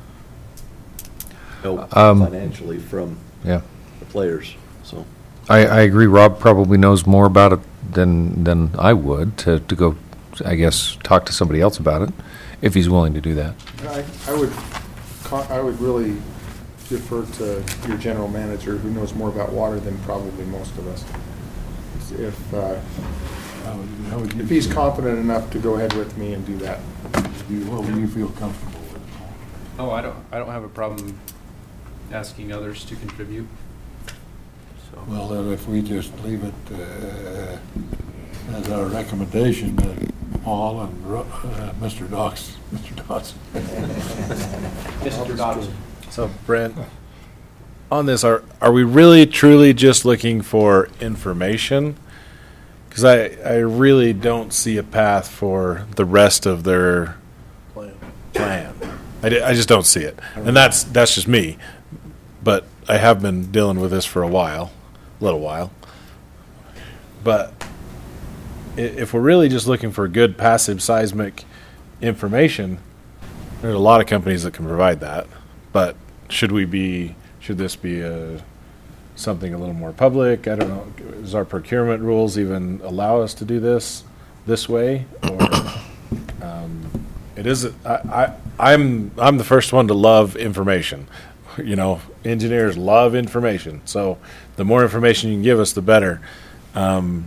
help Um, financially from Yeah. the players, so. I, I agree. Rob probably knows more about it than, than I would to, to go, I guess, talk to somebody else about it, if he's willing to do that. I, I would, co- I would really defer to your general manager, who knows more about water than probably most of us. If, uh, How would you- how would you if he's feel? confident enough to go ahead with me and do that. You- What would you feel comfortable with? Oh, I don't, I don't have a problem asking others to contribute. So, Well, then if we just leave it uh, as our recommendation, that Paul and Ro- uh, Mister Dox, Mister Dodson. Mister Dodson. So Brent, on this, are, are we really truly just looking for information? Because I, I really don't see a path for the rest of their Plan. plan. I, di- I just don't see it. And that's, that's just me. But I have been dealing with this for a while, a little while. But i- if we're really just looking for good passive seismic information, there's a lot of companies that can provide that. But should we be, should this be a, something a little more public? I don't know. Does our procurement rules even allow us to do this this way? Or um, it is, I, I, I'm, I'm the first one to love information. You know, engineers love information. So the more information you can give us, the better. Um,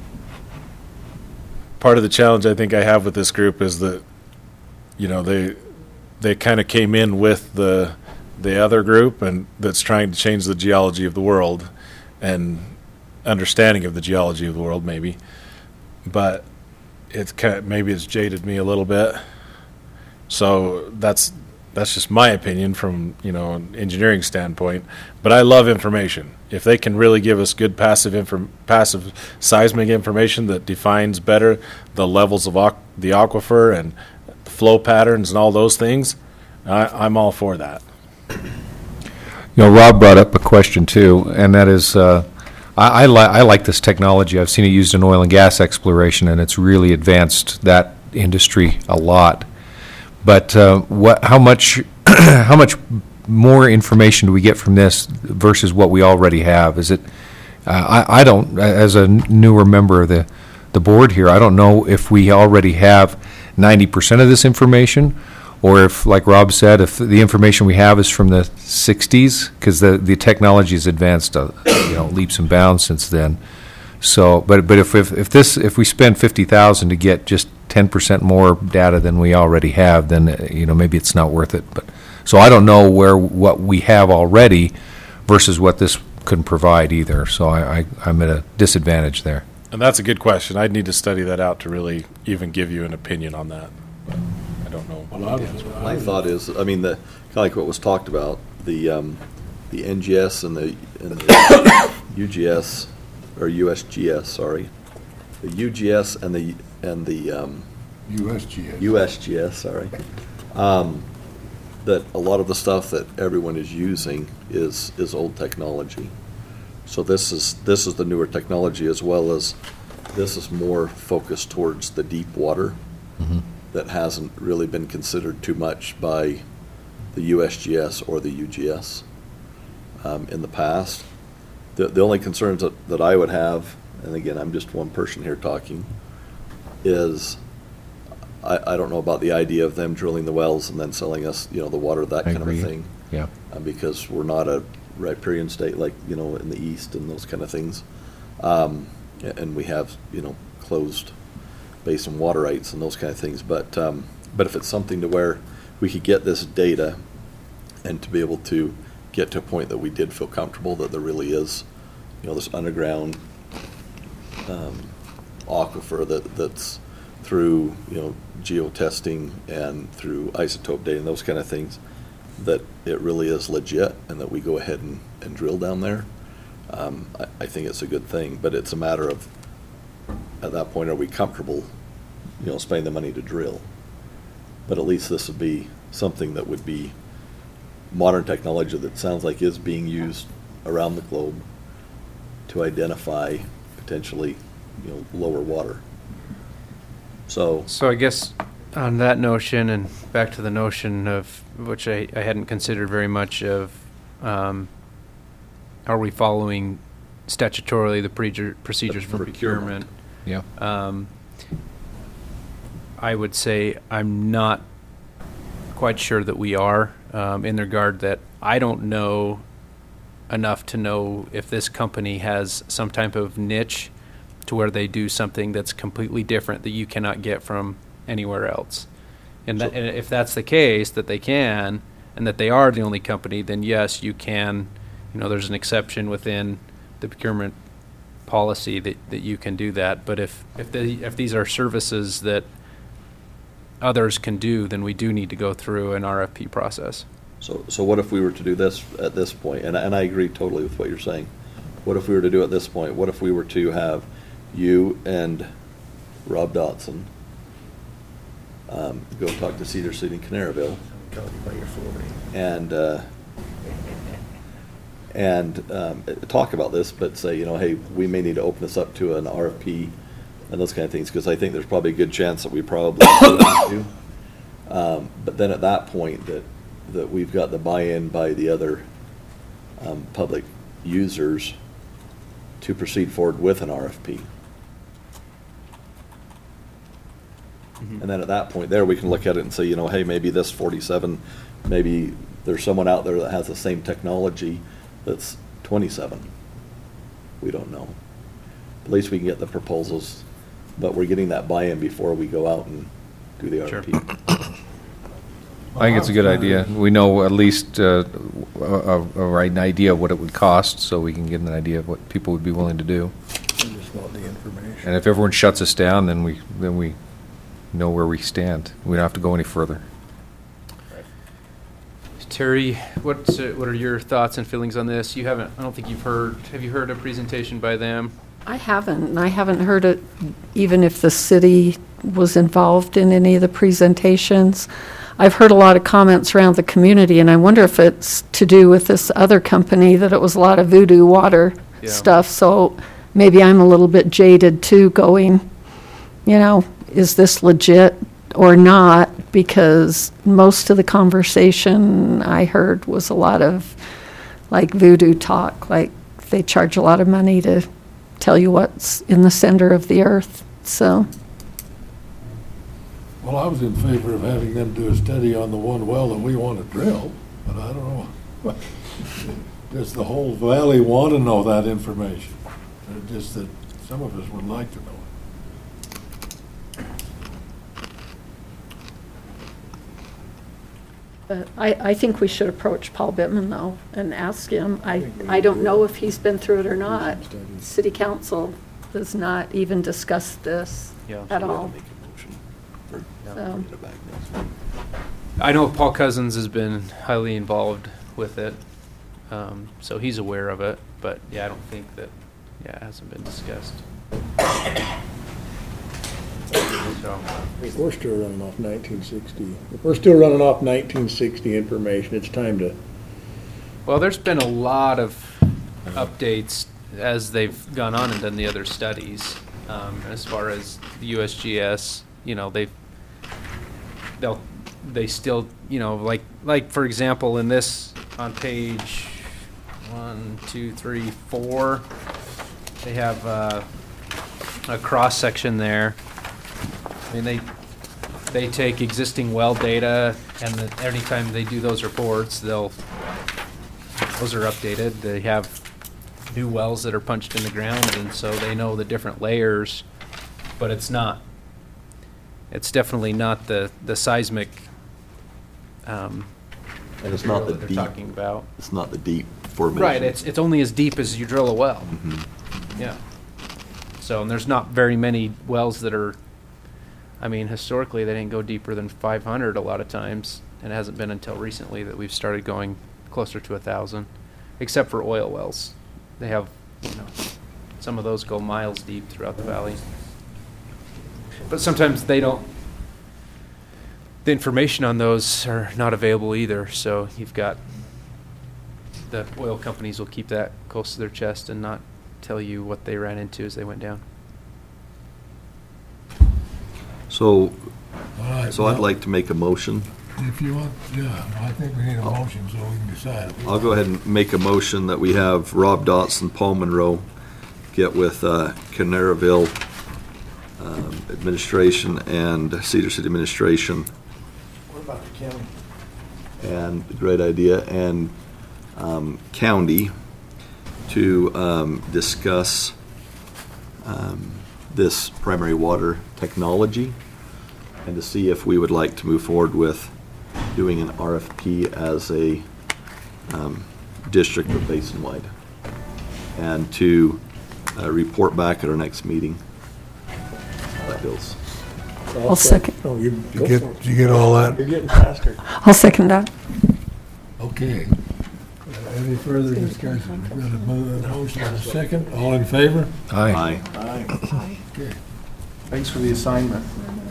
part of the challenge I think I have with this group is that, you know, they they kind of came in with the the other group and that's trying to change the geology of the world and understanding of the geology of the world maybe. But it's kind of, maybe it's jaded me a little bit. So that's that's just my opinion from, you know, an engineering standpoint. But I love information. If they can really give us good passive inform, passive seismic information that defines better the levels of aqu- the aquifer and flow patterns and all those things, I, I'm all for that. You know, Rob brought up a question too, and that is, uh, I, I, li- I like this technology. I've seen it used in oil and gas exploration, and it's really advanced that industry a lot. But uh, what, how much, how much more information do we get from this versus what we already have? Is it, Uh, I, I don't, as a newer member of the, the board here, I don't know if we already have ninety percent of this information, or if, like Rob said, if the information we have is from the sixties, because the, the technology has advanced, uh, you know, leaps and bounds since then. So, but, but if, if, if this, if we spend fifty thousand to get just ten percent more data than we already have, then, uh, you know, maybe it's not worth it. But, so I don't know where, what we have already versus what this couldn't provide either. So I, I, I'm at a disadvantage there. And that's a good question. I'd need to study that out to really even give you an opinion on that. But I don't know. My thought is, I mean, the, kind of like what was talked about, the, um, the N G S and the, and the U G S, or U S G S, sorry. The U G S and the, and the, um, U S G S. U S G S, sorry. Um, that a lot of the stuff that everyone is using is, is old technology. So this is, this is the newer technology, as well as this is more focused towards the deep water. Mm-hmm. That hasn't really been considered too much by the U S G S or the U G S um, in the past. The, the only concerns that, that I would have, and again, I'm just one person here talking, is I, I don't know about the idea of them drilling the wells and then selling us, you know, the water, that I kind agree. of a thing. Yeah. Uh, because we're not a riparian state like, you know, in the east and those kind of things. Um, and we have, you know, closed basin water rights and those kind of things. But um, but if it's something to where we could get this data and to be able to get to a point that we did feel comfortable that there really is, you know, this underground um, aquifer that that's through, you know, geotesting and through isotope data and those kind of things, that it really is legit and that we go ahead and, and drill down there, um, I, I think it's a good thing. But it's a matter of, at that point, are we comfortable, you know, spending the money to drill? But at least this would be something that would be modern technology that sounds like is being used around the globe to identify potentially, you know, lower water. So, So I guess on that notion, and back to the notion of, which I, I hadn't considered very much of, um, are we following statutorily the procedure, procedures for procurement? Yeah. Um, I would say I'm not quite sure that we are, um, in the regard that I don't know enough to know if this company has some type of niche to where they do something that's completely different that you cannot get from anywhere else. And, that, and if that's the case, that they can, and that they are the only company, then yes, you can, you know, there's an exception within the procurement policy that, that you can do that. But if, if, they, if these are services that others can do, then we do need to go through an R F P process. so, so what if we were to do this at this point? And, and I agree totally with what you're saying. What if we were to do at this point? What if we were to have you and Rob Dotson um, go talk to Cedar City and Canaryville, and uh, and um, talk about this, but say, you know, hey, we may need to open this up to an R F P and those kind of things, because I think there's probably a good chance that we probably do. Um, but then at that point, that that we've got the buy-in by the other um, public users to proceed forward with an R F P. And then at that point there, we can look at it and say, you know, hey, maybe this forty-seven, maybe there's someone out there that has the same technology that's twenty-seven. We don't know. At least we can get the proposals, but we're getting that buy-in before we go out and do the R F P. I think it's a good idea. We know at least uh, a, a, a right idea of what it would cost, so we can get an idea of what people would be willing to do. Just want the information. And if everyone shuts us down, then we then we know where we stand. We don't have to go any further. Terry, what's, uh, what are your thoughts and feelings on this? You haven't, I don't think you've heard, have you heard a presentation by them? I haven't, and I haven't heard it even if the city was involved in any of the presentations. I've heard a lot of comments around the community, and I wonder if it's to do with this other company, that it was a lot of voodoo water Yeah. stuff, so maybe I'm a little bit jaded too, going, you know, is this legit or not? Because most of the conversation I heard was a lot of like voodoo talk, like they charge a lot of money to tell you what's in the center of the earth, so. Well, I was in favor of having them do a study on the one well that we want to drill, but I don't know. Does the whole valley want to know that information? Or just that some of us would like to know it? But I, I think we should approach Paul Bittman, though, and ask him. I, I don't know if he's been through it or not. City council does not even discuss this Yeah. at all. So, I know Paul Cousins has been highly involved with it, um, so he's aware of it, but yeah, I don't think that, yeah, it hasn't been discussed. So, If we're still running off nineteen sixty, if we're still running off nineteen sixty information, it's time to, well, there's been a lot of updates as they've gone on and done the other studies, um, as far as the U S G S, you know, they've, they'll, they still, you know, like, like, for example, in this, on page one, two, three, four, they have, uh, a cross-section there. I mean, they, they take existing well data, and the, anytime they do those reports, they'll, those are updated. They have new wells that are punched in the ground, and so they know the different layers, but it's not, it's definitely not the, the seismic, um, And it's not the that they're deep, talking about. it's not the deep formation. Right, it's, it's only as deep as you drill a well. Mhm. Yeah. So, and there's not very many wells that are, I mean, historically, they didn't go deeper than five hundred a lot of times, and it hasn't been until recently that we've started going closer to one thousand, except for oil wells. They have, you know, some of those go miles deep throughout the valley. But sometimes they don't, the information on those are not available either, so you've got, the oil companies will keep that close to their chest and not tell you what they ran into as they went down. So, All right, so I'd well, like to make a motion. If you want, yeah, I think we need a motion so we can decide. I'll go ahead and make a motion that we have Rob Dotson, Paul Monroe, get with uh, Canaraville um, Administration and Cedar City Administration, what about the county? and, great idea, and um, county to um, discuss um, this primary water technology and to see if we would like to move forward with doing an R F P as a um, district or basin-wide, and to uh, report back at our next meeting how that goes. I'll second. Oh, you You go get, for it. you get all that? You're getting faster. I'll second that. Okay. Uh, Any further discussion? We've got a mo- a motion and a second. All in favor? Aye. Aye. Okay. Thanks for the assignment.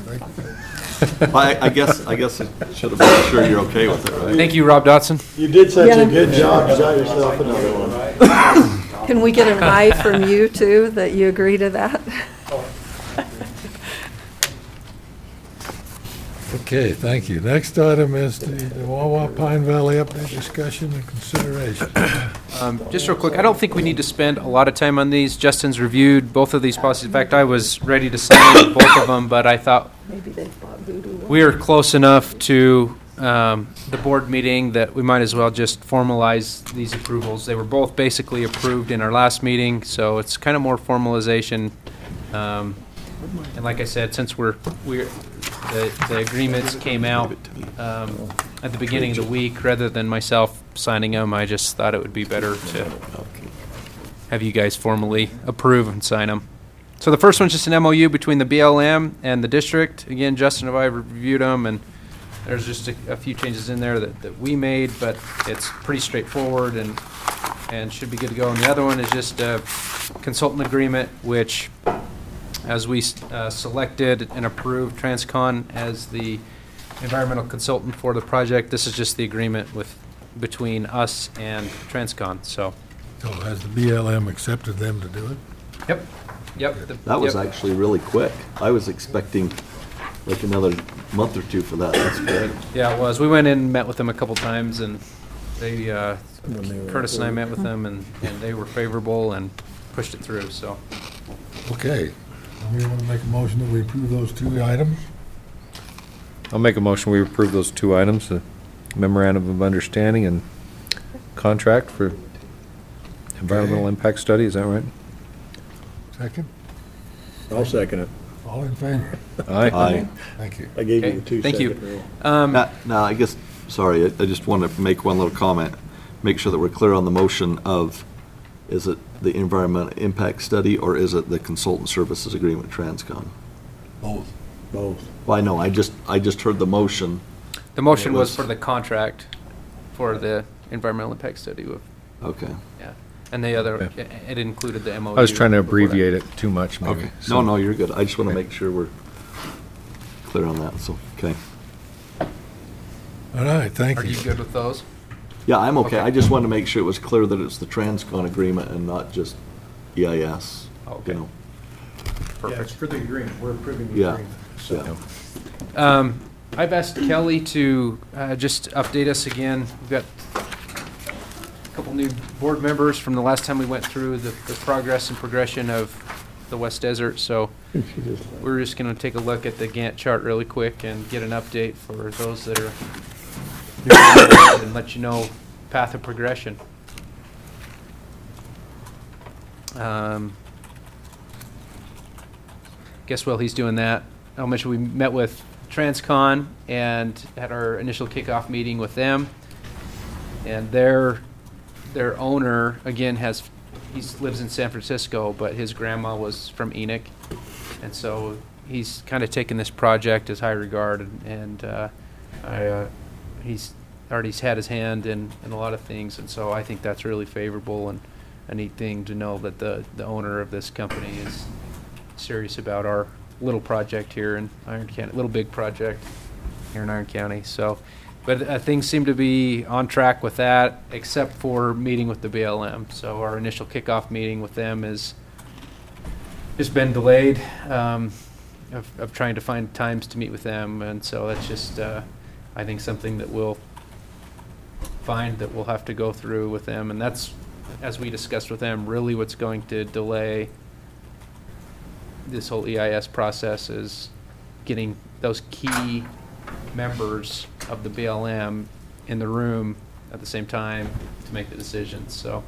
I, I guess, I guess I should have been sure you're okay with it, right? Thank you, Rob Dotson. You did such Yeah. a good job, you got yourself another one. Can we get an aye from you, too, that you agree to that? Okay, thank you. Next item is the the Wawa Pine Valley update discussion and consideration. Um, Just real quick, I don't think we need to spend a lot of time on these. Justin's reviewed both of these policies. In fact, I was ready to sign both of them, but I thought Maybe they bought voodoo. we are close enough to um, the board meeting that we might as well just formalize these approvals. They were both basically approved in our last meeting, so it's kind of more formalization. Um, And like I said, since we're, we're, the, the agreements came out um, at the beginning of the week, rather than myself signing them, I just thought it would be better to have you guys formally approve and sign them. So the first one's just an M O U between the B L M and the district. Again, Justin and I reviewed them, and there's just a, a few changes in there that, that we made, but it's pretty straightforward and, and should be good to go. And the other one is just a consultant agreement, which, as we uh, selected and approved Transcon as the environmental consultant for the project, this is just the agreement with, between us and Transcon, so. So has the B L M accepted them to do it? Yep, yep. the- That was yep. actually really quick. I was expecting like another month or two for that. That's great. Yeah, it was. We went in and met with them a couple times, and they, uh, When they were Curtis and I approved. met with them, and, and they were favorable and pushed it through, so. Okay. We want to make a motion that we approve those two items? I'll make a motion, we approve those two items, the memorandum of understanding and contract for environmental impact study, is that right? Second? I'll second it. All in favor? Aye. Aye. Thank you. I gave you Okay, the two thank you. second rule. Um, Now, now, I guess, sorry, I I just want to make one little comment. Make sure that we're clear on the motion of, is it the environmental impact study, or is it the consultant services agreement with Transcon? Both. Both. Well, I know, I just, I just heard the motion. The motion It was was- for the contract for the environmental impact study with, Okay. yeah. And the other, Okay. it it included the M O U. I was trying to before that. abbreviate it too much, maybe. Okay. so- No, no, you're good. I just want to Okay. make sure we're clear on that, so, okay. All right, thank Are you. you good with those? Yeah, I'm okay. Okay. I just wanted to make sure it was clear that it's the Transcon agreement and not just E I S. Okay. You know. Yeah, it's Perfect. for the agreement, we're approving the Yeah. agreement. So, Yeah. Um, I've asked Kelly to uh, just update us again. We've got a couple new board members from the last time we went through the, the progress and progression of the West Desert. So She just- we're just going to take a look at the Gantt chart really quick and get an update for those that are new and let you know path of progression. Um, guess while he's doing that, I'll mention we met with Transcon and had our initial kickoff meeting with them. And their their owner again has he lives in San Francisco, but his grandma was from Enoch, and so he's kind of taken this project as high regard, and, and uh, I, uh, he's already had his hand in, in a lot of things, and so I think that's really favorable and a neat thing to know that the the owner of this company is serious about our little project here in Iron County, little big project here in Iron County. So, but uh, things seem to be on track with that, except for meeting with the B L M. So our initial kickoff meeting with them is just been delayed, um, of, of trying to find times to meet with them, and so that's just, uh, I think, something that we'll find that we'll have to go through with them, and that's, as we discussed with them, really what's going to delay this whole E I S process is getting those key members of the B L M in the room at the same time to make the decisions. So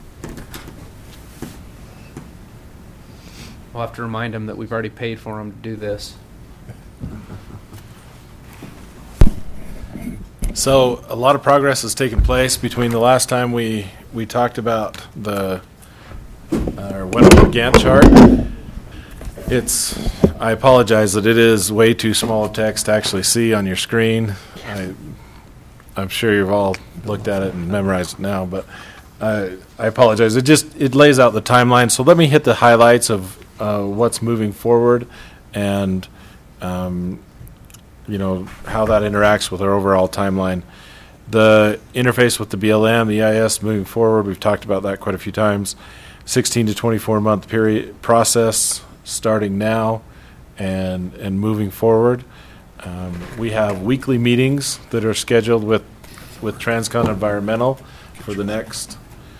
we'll have to remind them that we've already paid for them to do this. So a lot of progress has taken place between the last time we, we talked about the, uh, or went over the Gantt chart. It's, I apologize that it is way too small of text to actually see on your screen. I, I'm sure you've all looked at it and memorized it now, but I, I apologize. It just, it lays out the timeline. So let me hit the highlights of uh, what's moving forward and, um, you know, how that interacts with our overall timeline. The interface with the B L M, the E I S moving forward, we've talked about that quite a few times. sixteen to twenty-four month period process starting now and and moving forward. Um, we have weekly meetings that are scheduled with with Transcon Environmental for the next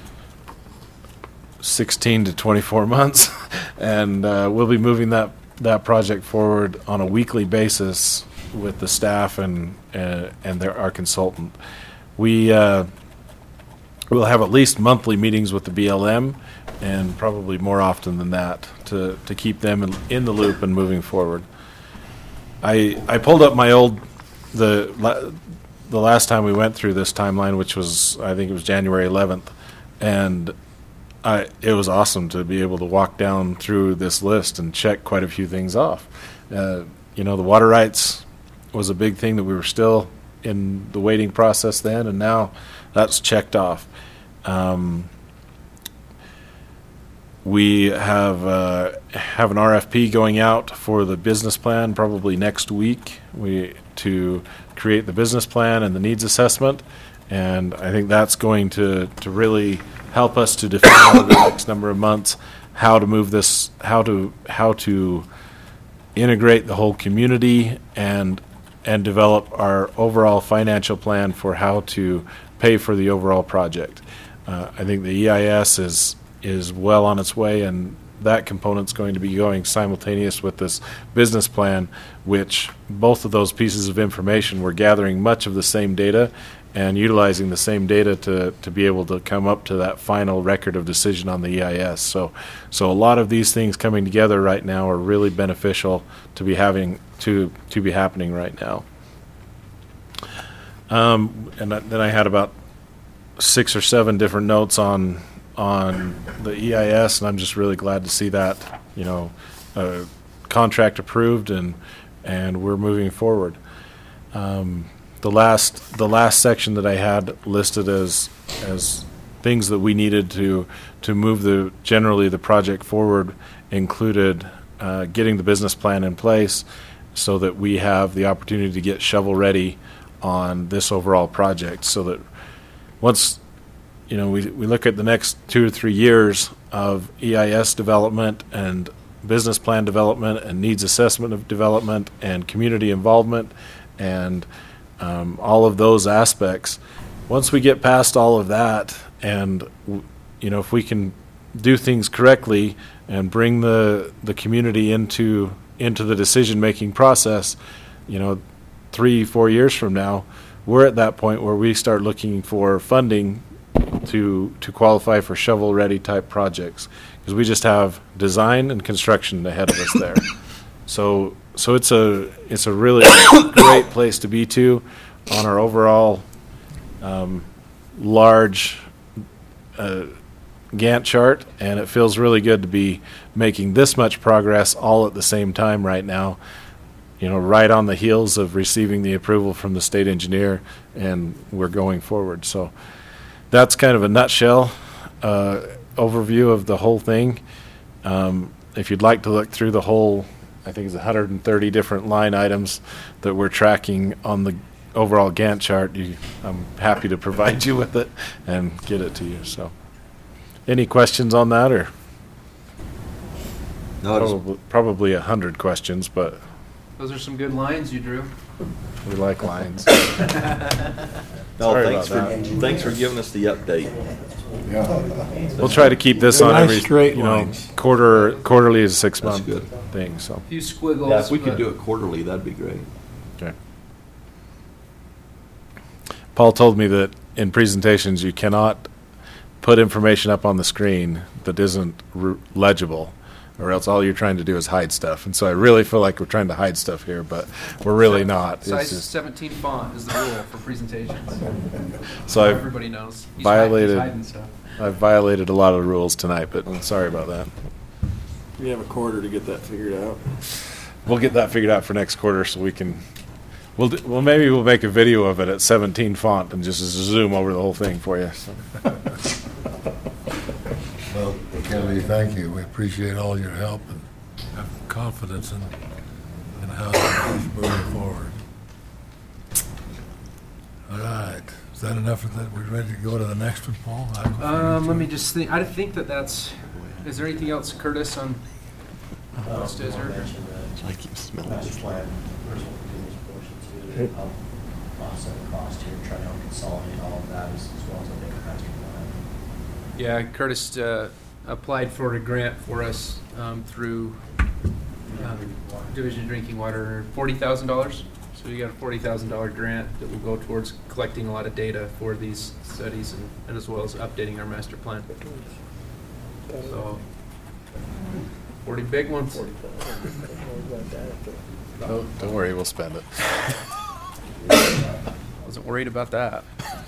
sixteen to twenty-four months, and uh, we'll be moving that that project forward on a weekly basis with the staff and uh, and their our consultant. We uh, will have at least monthly meetings with the B L M, and probably more often than that to to keep them in, in the loop and moving forward. I I pulled up my old the la, the last time we went through this timeline, which was I think it was January eleventh, and I it was awesome to be able to walk down through this list and check quite a few things off. Uh, you know, the water rights was a big thing that we were still in the waiting process then, and now that's checked off. Um, we have uh, have an R F P going out for the business plan probably next week. We to create the business plan and the needs assessment, and I think that's going to to really help us to define over the next number of months how to move this, how to how to integrate the whole community and and develop our overall financial plan for how to pay for the overall project. Uh, I think the E I S is is well on its way, and that component's going to be going simultaneous with this business plan, which both of those pieces of information, we're gathering much of the same data and utilizing the same data to, to be able to come up to that final record of decision on the E I S. So, so a lot of these things coming together right now are really beneficial to be having to to be happening right now. Um, and then I had about six or seven different notes on on the E I S, and I'm just really glad to see that, you know, uh, contract approved and and we're moving forward. Um, the last the last section that I had listed as as things that we needed to to move the generally the project forward included uh, getting the business plan in place so that we have the opportunity to get shovel ready on this overall project, so that once you know we we look at the next two or three years of E I S development and business plan development and needs assessment of development and community involvement and um, all of those aspects. Once we get past all of that, and you know if we can do things correctly and bring the the community into into the decision making process, you know three four years from now, we're at that point where we start looking for funding to to qualify for shovel ready type projects, because we just have design and construction ahead of us there. So so it's a it's a really great place to be to on our overall um, large uh, Gantt chart, and it feels really good to be making this much progress all at the same time right now, you know, right on the heels of receiving the approval from the state engineer, and we're going forward. So that's kind of a nutshell uh, overview of the whole thing. Um, if you'd like to look through the whole, I think it's one hundred thirty different line items that we're tracking on the overall Gantt chart, you, I'm happy to provide you with it and get it to you. So any questions on that? Or No, it's- probably, probably a hundred questions, but Those are some good lines you drew. we like lines. No, Sorry thanks for, about that. thanks for giving us the update. We'll try to keep this on Nice every, straight you know, lines. quarter, quarterly is a six That's month good. thing, so. A few squiggles. Yeah, if we could but- do it quarterly, that'd be great. Okay. Paul told me that in presentations, you cannot put information up on the screen that isn't r- legible, or else all you're trying to do is hide stuff. And so I really feel like we're trying to hide stuff here, but we're really not. It's Size just, seventeen font is the rule for presentations. so I've Everybody knows. He's violated, hiding- he's hiding stuff. I've violated a lot of the rules tonight, but I'm sorry about that. We have a quarter to get that figured out. We'll get that figured out for next quarter so we can, we'll, do- well, maybe we'll make a video of it at seventeen font and just zoom over the whole thing for you. So. Well, Kennedy, thank you. We appreciate all your help and have confidence in, in how this is moving forward. All right. Is that enough of that? We're ready to go to the next one, Paul? Aquifer Um, let me recharge? just think, I think that that's, is there anything else, Curtis, on West Desert? I keep smelling Master this. plan, first one, continuous portion to help offset the cost here, try to help consolidate all of that as as well as a big master plan. Yeah, Curtis uh, applied for a grant for us um, through um, Division of Drinking Water, forty thousand dollars. So we got a forty thousand dollar grant that will go towards collecting a lot of data for these studies and, and as well as updating our master plan. So, forty big ones. Don't, don't worry, we'll spend it. Wasn't worried about that.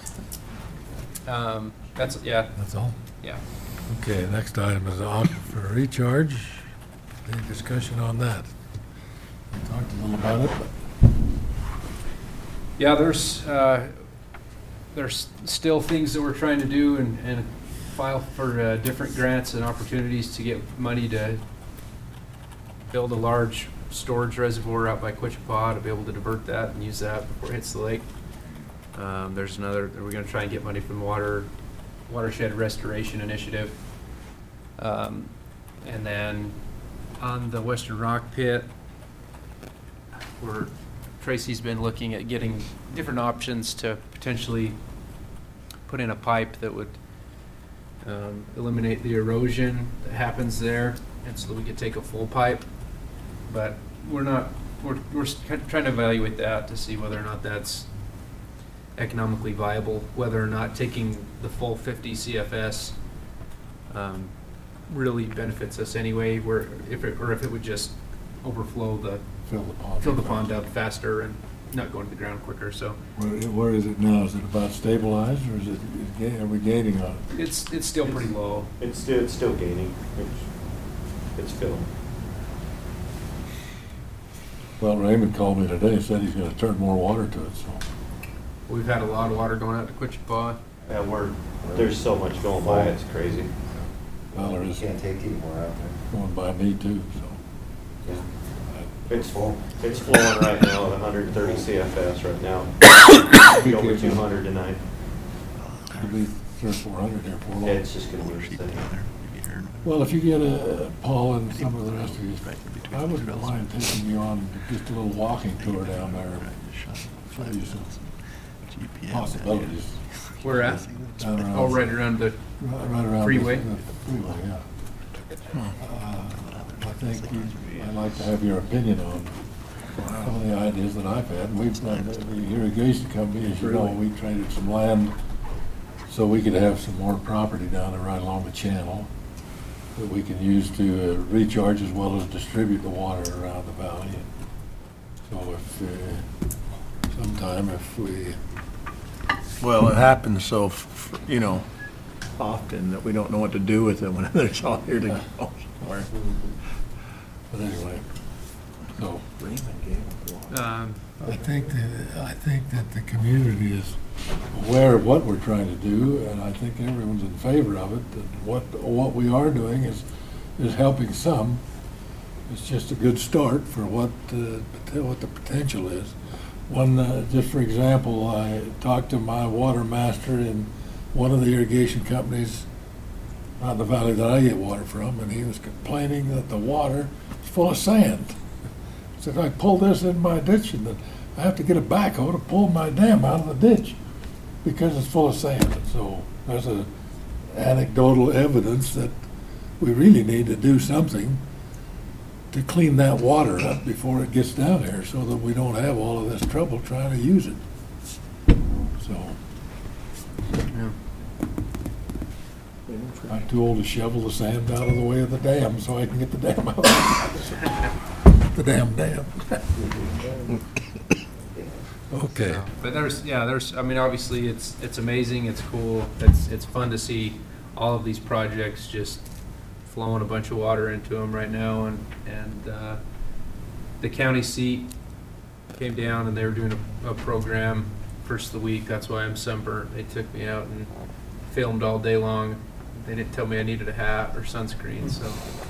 Um, that's, yeah, That's all? yeah. Okay, next item is aquifer recharge. Any discussion on that? We talked a little about it, but Yeah, there's, uh, there's still things that we're trying to do and, and file for uh, different grants and opportunities to get money to build a large storage reservoir out by Quichapah to be able to divert that and use that before it hits the lake. Um, there's another, we're gonna try and get money from water, watershed restoration initiative. Um, and then on the Western Rock Pit, we're Tracy's been looking at getting different options to potentially put in a pipe that would um, eliminate the erosion that happens there, and so that we could take a full pipe. But we're not, we're, we're s- kind of trying to evaluate that to see whether or not that's economically viable, whether or not taking the full fifty C F S um, really benefits us anyway, where if it, or if it would just overflow the, Fill the pond. fill the pond up faster and not go into the ground quicker, so. Where, where is it now? Is it about stabilized, or is it, is ga- are we gaining on it? It's, it's still pretty low. It's still, it's still gaining. It's, it's filling. Well, Raymond called me today and said he's gonna turn more water to it, so. We've had a lot of water going out to Quichapa. Yeah, we're, there's so much going by, it's crazy. Well, there is Can't take any more out there. going by me too, so. Yeah. It's full. It's flowing right now at one hundred thirty C F S right now. Be over two hundred tonight. It'll be three or four hundred here for a Yeah, while. it's just gonna be steady. Well, if you get a, Paul and some of the rest of you, I wouldn't mind taking you on just a little walking tour down there. Show you some possibilities. Where at? Down around- Oh, right around the Right right around. freeway? the- the Freeway, yeah. Uh, I think you- I'd like to have your opinion on some of the ideas that I've had. We've done, the irrigation company, as you know, we traded some land so we could have some more property down there right along the channel that we can use to uh, recharge as well as distribute the water around the valley. So if, uh, sometime if we, Well, it happens so, f- f- you know, often that we don't know what to do with it when it's all here to go somewhere. but anyway, so. Um, I think that, I think that the community is aware of what we're trying to do, and I think everyone's in favor of it. And what, what we are doing is, is helping some. It's just a good start for what, uh, pot- what the potential is. One, uh, just for example, I talked to my water master in one of the irrigation companies out in the valley that I get water from, and he was complaining that the water is full of sand. He said, I pull this in my ditch, and then I have to get a backhoe to pull my dam out of the ditch because it's full of sand. And so there's a anecdotal evidence that we really need to do something to clean that water up before it gets down here so that we don't have all of this trouble trying to use it. So. I'm too old to shovel the sand out of the way of the dam so I can get the dam out. The damn dam. Okay. But there's, yeah, there's, I mean, obviously, it's, it's amazing, it's cool, it's, it's fun to see all of these projects just flowing a bunch of water into them right now, and, and, uh, the county seat came down and they were doing a, a program first of the week, that's why I'm sunburnt, they took me out and filmed all day long, they didn't tell me I needed a hat or sunscreen, so.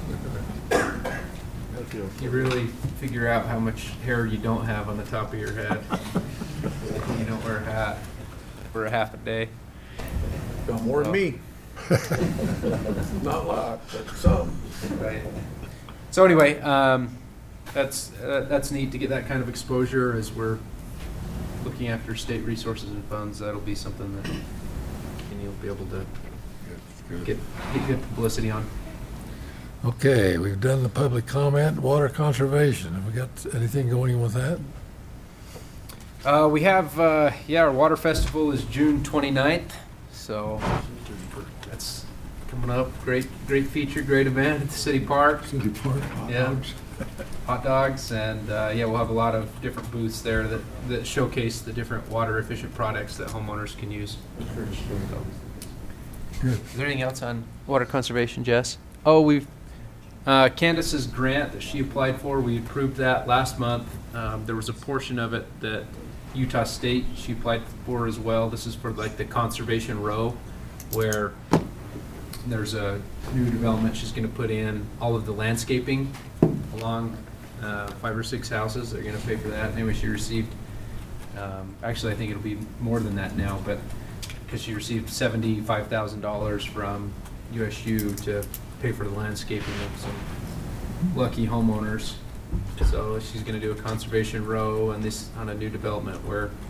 You really figure out how much hair you don't have on the top of your head. If you don't wear a hat for a half a day. Got more than me. Not a lot, but some. Right. So anyway, um, that's, uh, that's neat to get that kind of exposure as we're looking after state resources and funds. That'll be something that you'll be able to get, get good publicity on. Okay, we've done the public comment, water conservation. Have we got anything going with that? Uh, we have, uh, yeah, our water festival is June twenty-ninth, so that's coming up. Great, great feature, great event at the city park. City Park, hot Yeah. dogs. Hot dogs, and uh, yeah, we'll have a lot of different booths there that, that showcase the different water efficient products that homeowners can use. So. Good. Is there anything else on water conservation, Jess? Oh, we've uh, Candace's grant that she applied for. We approved that last month. Um, there was a portion of it that Utah State she applied for as well. This is for like the conservation row, where there's a new development. She's going to put in all of the landscaping along uh, five or six houses. They're going to pay for that. Anyway, she received. Um, actually, I think it'll be more than that now, but because she received seventy-five thousand dollars from U S U to pay for the landscaping of some lucky homeowners. So she's going to do a conservation row on this on a new development where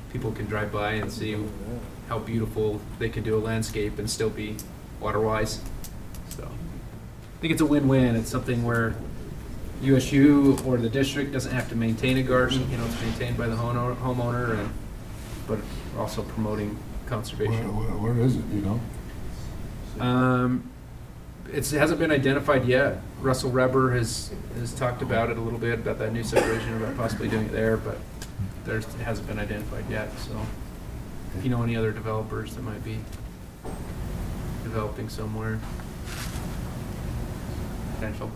people can drive by and see how beautiful they can do a landscape and still be water-wise. So I think it's a win-win. It's something where U S U or the district doesn't have to maintain a garden. You know, it's maintained by the homeowner, homeowner, and but also promoting conservation. Where, where, where is it, you know? Um, it's, it hasn't been identified yet. Russell Reber has has talked about it a little bit, about that new subdivision, about possibly doing it there, but there's, it hasn't been identified yet. So if you know any other developers that might be developing somewhere, potential.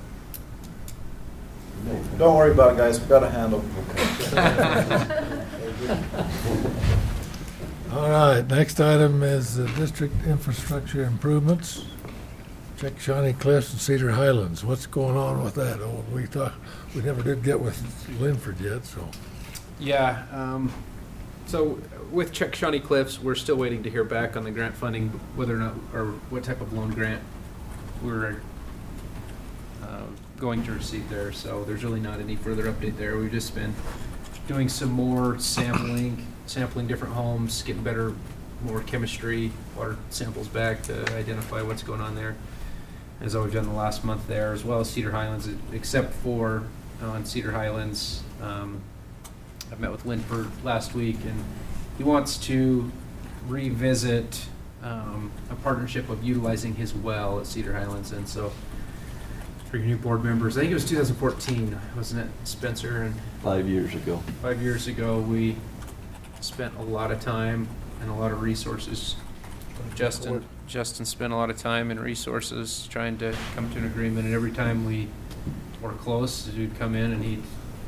Don't worry about it, guys. We've got a handle. All right, next item is the district infrastructure improvements. Check Shawnee Cliffs and Cedar Highlands. What's going on with that? Oh, we thought, we never did get with Linford yet, so. Yeah, um, so with Check Shawnee Cliffs, we're still waiting to hear back on the grant funding, whether or not, or what type of loan grant we're uh, going to receive there. So there's really not any further update there. We've just been doing some more sampling, sampling different homes, getting better, more chemistry, water samples back to identify what's going on there, as we've done the last month there, as well as Cedar Highlands, except for on Cedar Highlands. Um, I met with Linford last week, and he wants to revisit um, a partnership of utilizing his well at Cedar Highlands. And so for your new board members, I think it was two thousand fourteen, wasn't it, Spencer? And Five years ago. Five years ago, we spent a lot of time and a lot of resources. Justin, Justin spent a lot of time and resources trying to come to an agreement, and every time we were close, he'd come in and he'd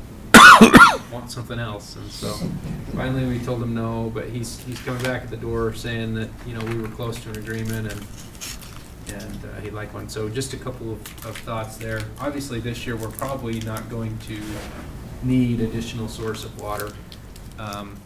want something else. And so finally we told him no, but he's he's coming back at the door saying that, you know, we were close to an agreement, and and uh, he'd like one. So just a couple of, of thoughts there. Obviously this year we're probably not going to need additional source of water. Um,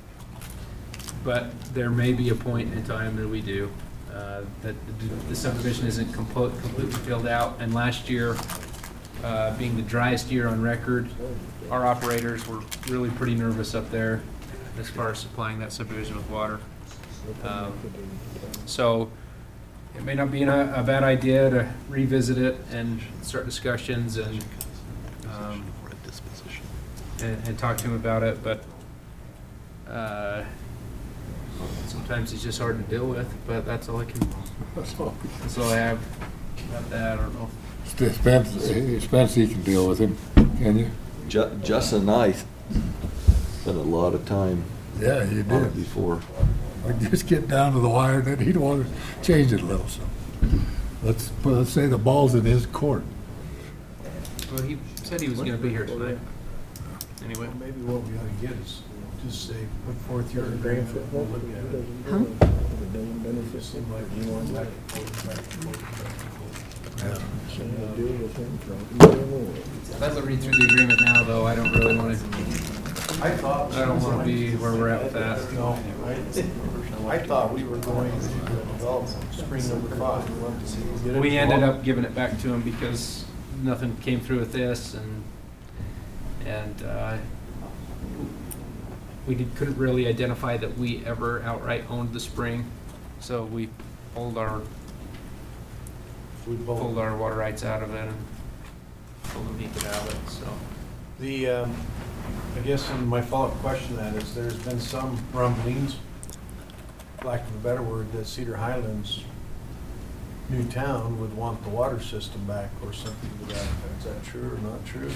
But there may be a point in time that we do, uh, that the, the subdivision isn't compl- completely filled out. And last year, uh, being the driest year on record, our operators were really pretty nervous up there as far as supplying that subdivision with water. Um, so it may not be a, a bad idea to revisit it and start discussions and, um, and, and talk to him about it. But uh, sometimes he's just hard to deal with, but that's all I can, that's all I have about that. I don't know. Spence, Spence, you can deal with him, can you? Ju- Justin and I spent a lot of time Yeah, you on it did. before. We just get down to the wire, then he'd want to change it a little, so. Let's, let's say the ball's in his court. Well, he said he was going to be here tonight. Anyway. Well, maybe what we ought to get is just say, put forth your agreement, we'll look at it. Huh? It seemed like you want that. As I read through the agreement now, though, I don't really want to, I thought. I don't want to be where we're at with that. No, I, I thought we were going to develop spring number five. We ended up giving it back to him because nothing came through with this, and, and, uh, we did, couldn't really identify that we ever outright owned the spring, so we pulled our, we pulled our water rights out of it and told them he could have it, so. The, um, I guess in my follow-up question to that is, there's been some rumblings, lack of a better word, that Cedar Highlands, new town, would want the water system back or something to that effect. Is that true or not true?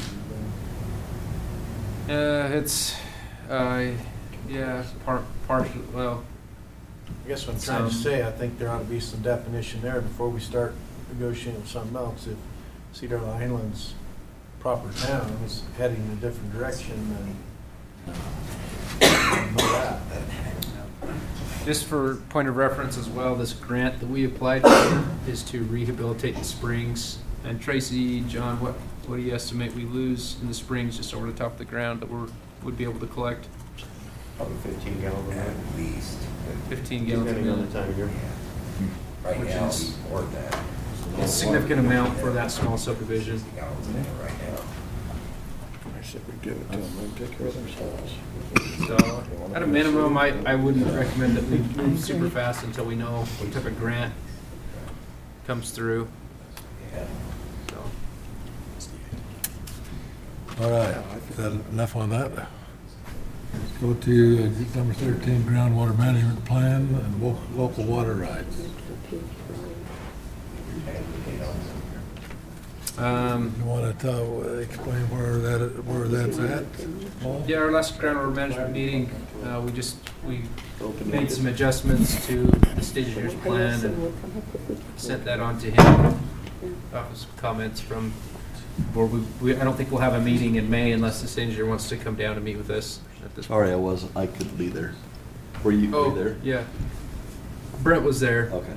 Uh, it's, uh, yeah, part, partial, well. I guess what I'm trying to Some- say, I think there ought to be some definition there before we start negotiating with something else. If Cedar Highlands proper town is heading in a different direction, then I know that. Just for point of reference as well, this grant that we applied for is to rehabilitate the springs. And Tracy, John, what, what do you estimate we lose in the springs just over the top of the ground that we're, would be able to collect? Probably fifteen gallons a minute. At least. Fifteen gallons a Depending on the minute. time of year. Right Which now, is- before that. A significant amount for that small subdivision. Gallons a minute right now. said we give it to them, they take care of themselves. So, at a minimum, I, I wouldn't recommend that we move super fast until we know what type of grant comes through. So, All right, is that enough on that? Go to uh, number thirteen, groundwater management plan and lo- local water rights. Um, You want to tell, uh, explain where that, where that's at? Paul? yeah, our last groundwater management meeting, uh, we just, we made some adjustments to the state engineer's plan and sent that on to him. Office comments from, or we, we, I don't think we'll have a meeting in May unless the state engineer wants to come down and meet with us at this point. Sorry, I wasn't, I couldn't be there. Were you, were Oh, you there? yeah. Brett was there. Okay.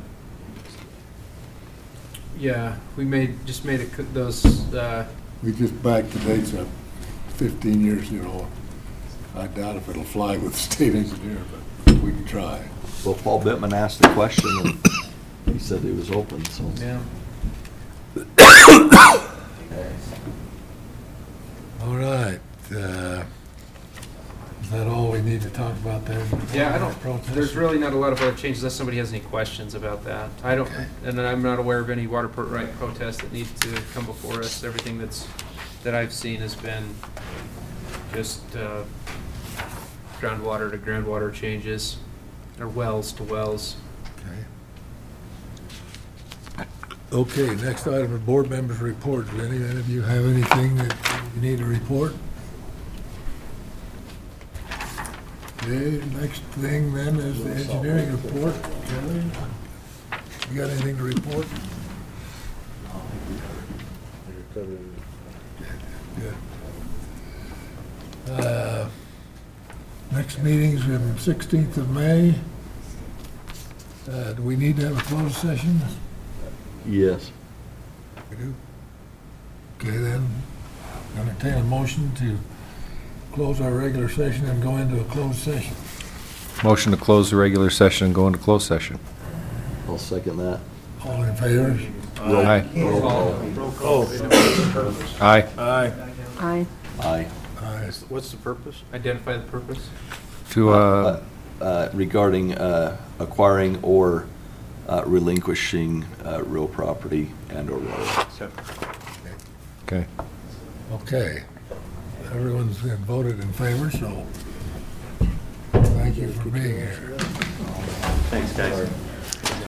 Yeah, we made, just made a c those, uh, We just backed the dates up fifteen years, you know. I doubt if it'll fly with the state engineer, but we can try. Well, Paul Bittman asked the question, and he said he was open, so. yeah. All right, uh, is that all we need to talk about there? Yeah, I don't, Protest? there's really not a lot of other changes unless somebody has any questions about that. I don't, Okay. and I'm not aware of any water port right protests that need to come before us. Everything that's, that I've seen has been just, uh, groundwater to groundwater changes, or wells to wells. Okay. Okay, next item are board members' reports. Do any any of you have anything that you need to report? Okay, next thing then is the engineering report. Kelly, you got anything to report? Good. Uh, Next meeting's on sixteenth of May. Uh, Do we need to have a closed session? Yes. We do. Okay, then, entertain a motion to close our regular session and go into a closed session. Motion to close the regular session and go into closed session. I'll second that. All in favor? Aye. Aye. Aye. Aye. Aye. Aye. What's the purpose? Identify the purpose. To, uh, Uh, Regarding uh, acquiring or uh, relinquishing uh, real property and or real rights. okay. Okay. Everyone's been voted in favor, so thank you for being here. Thanks, guys.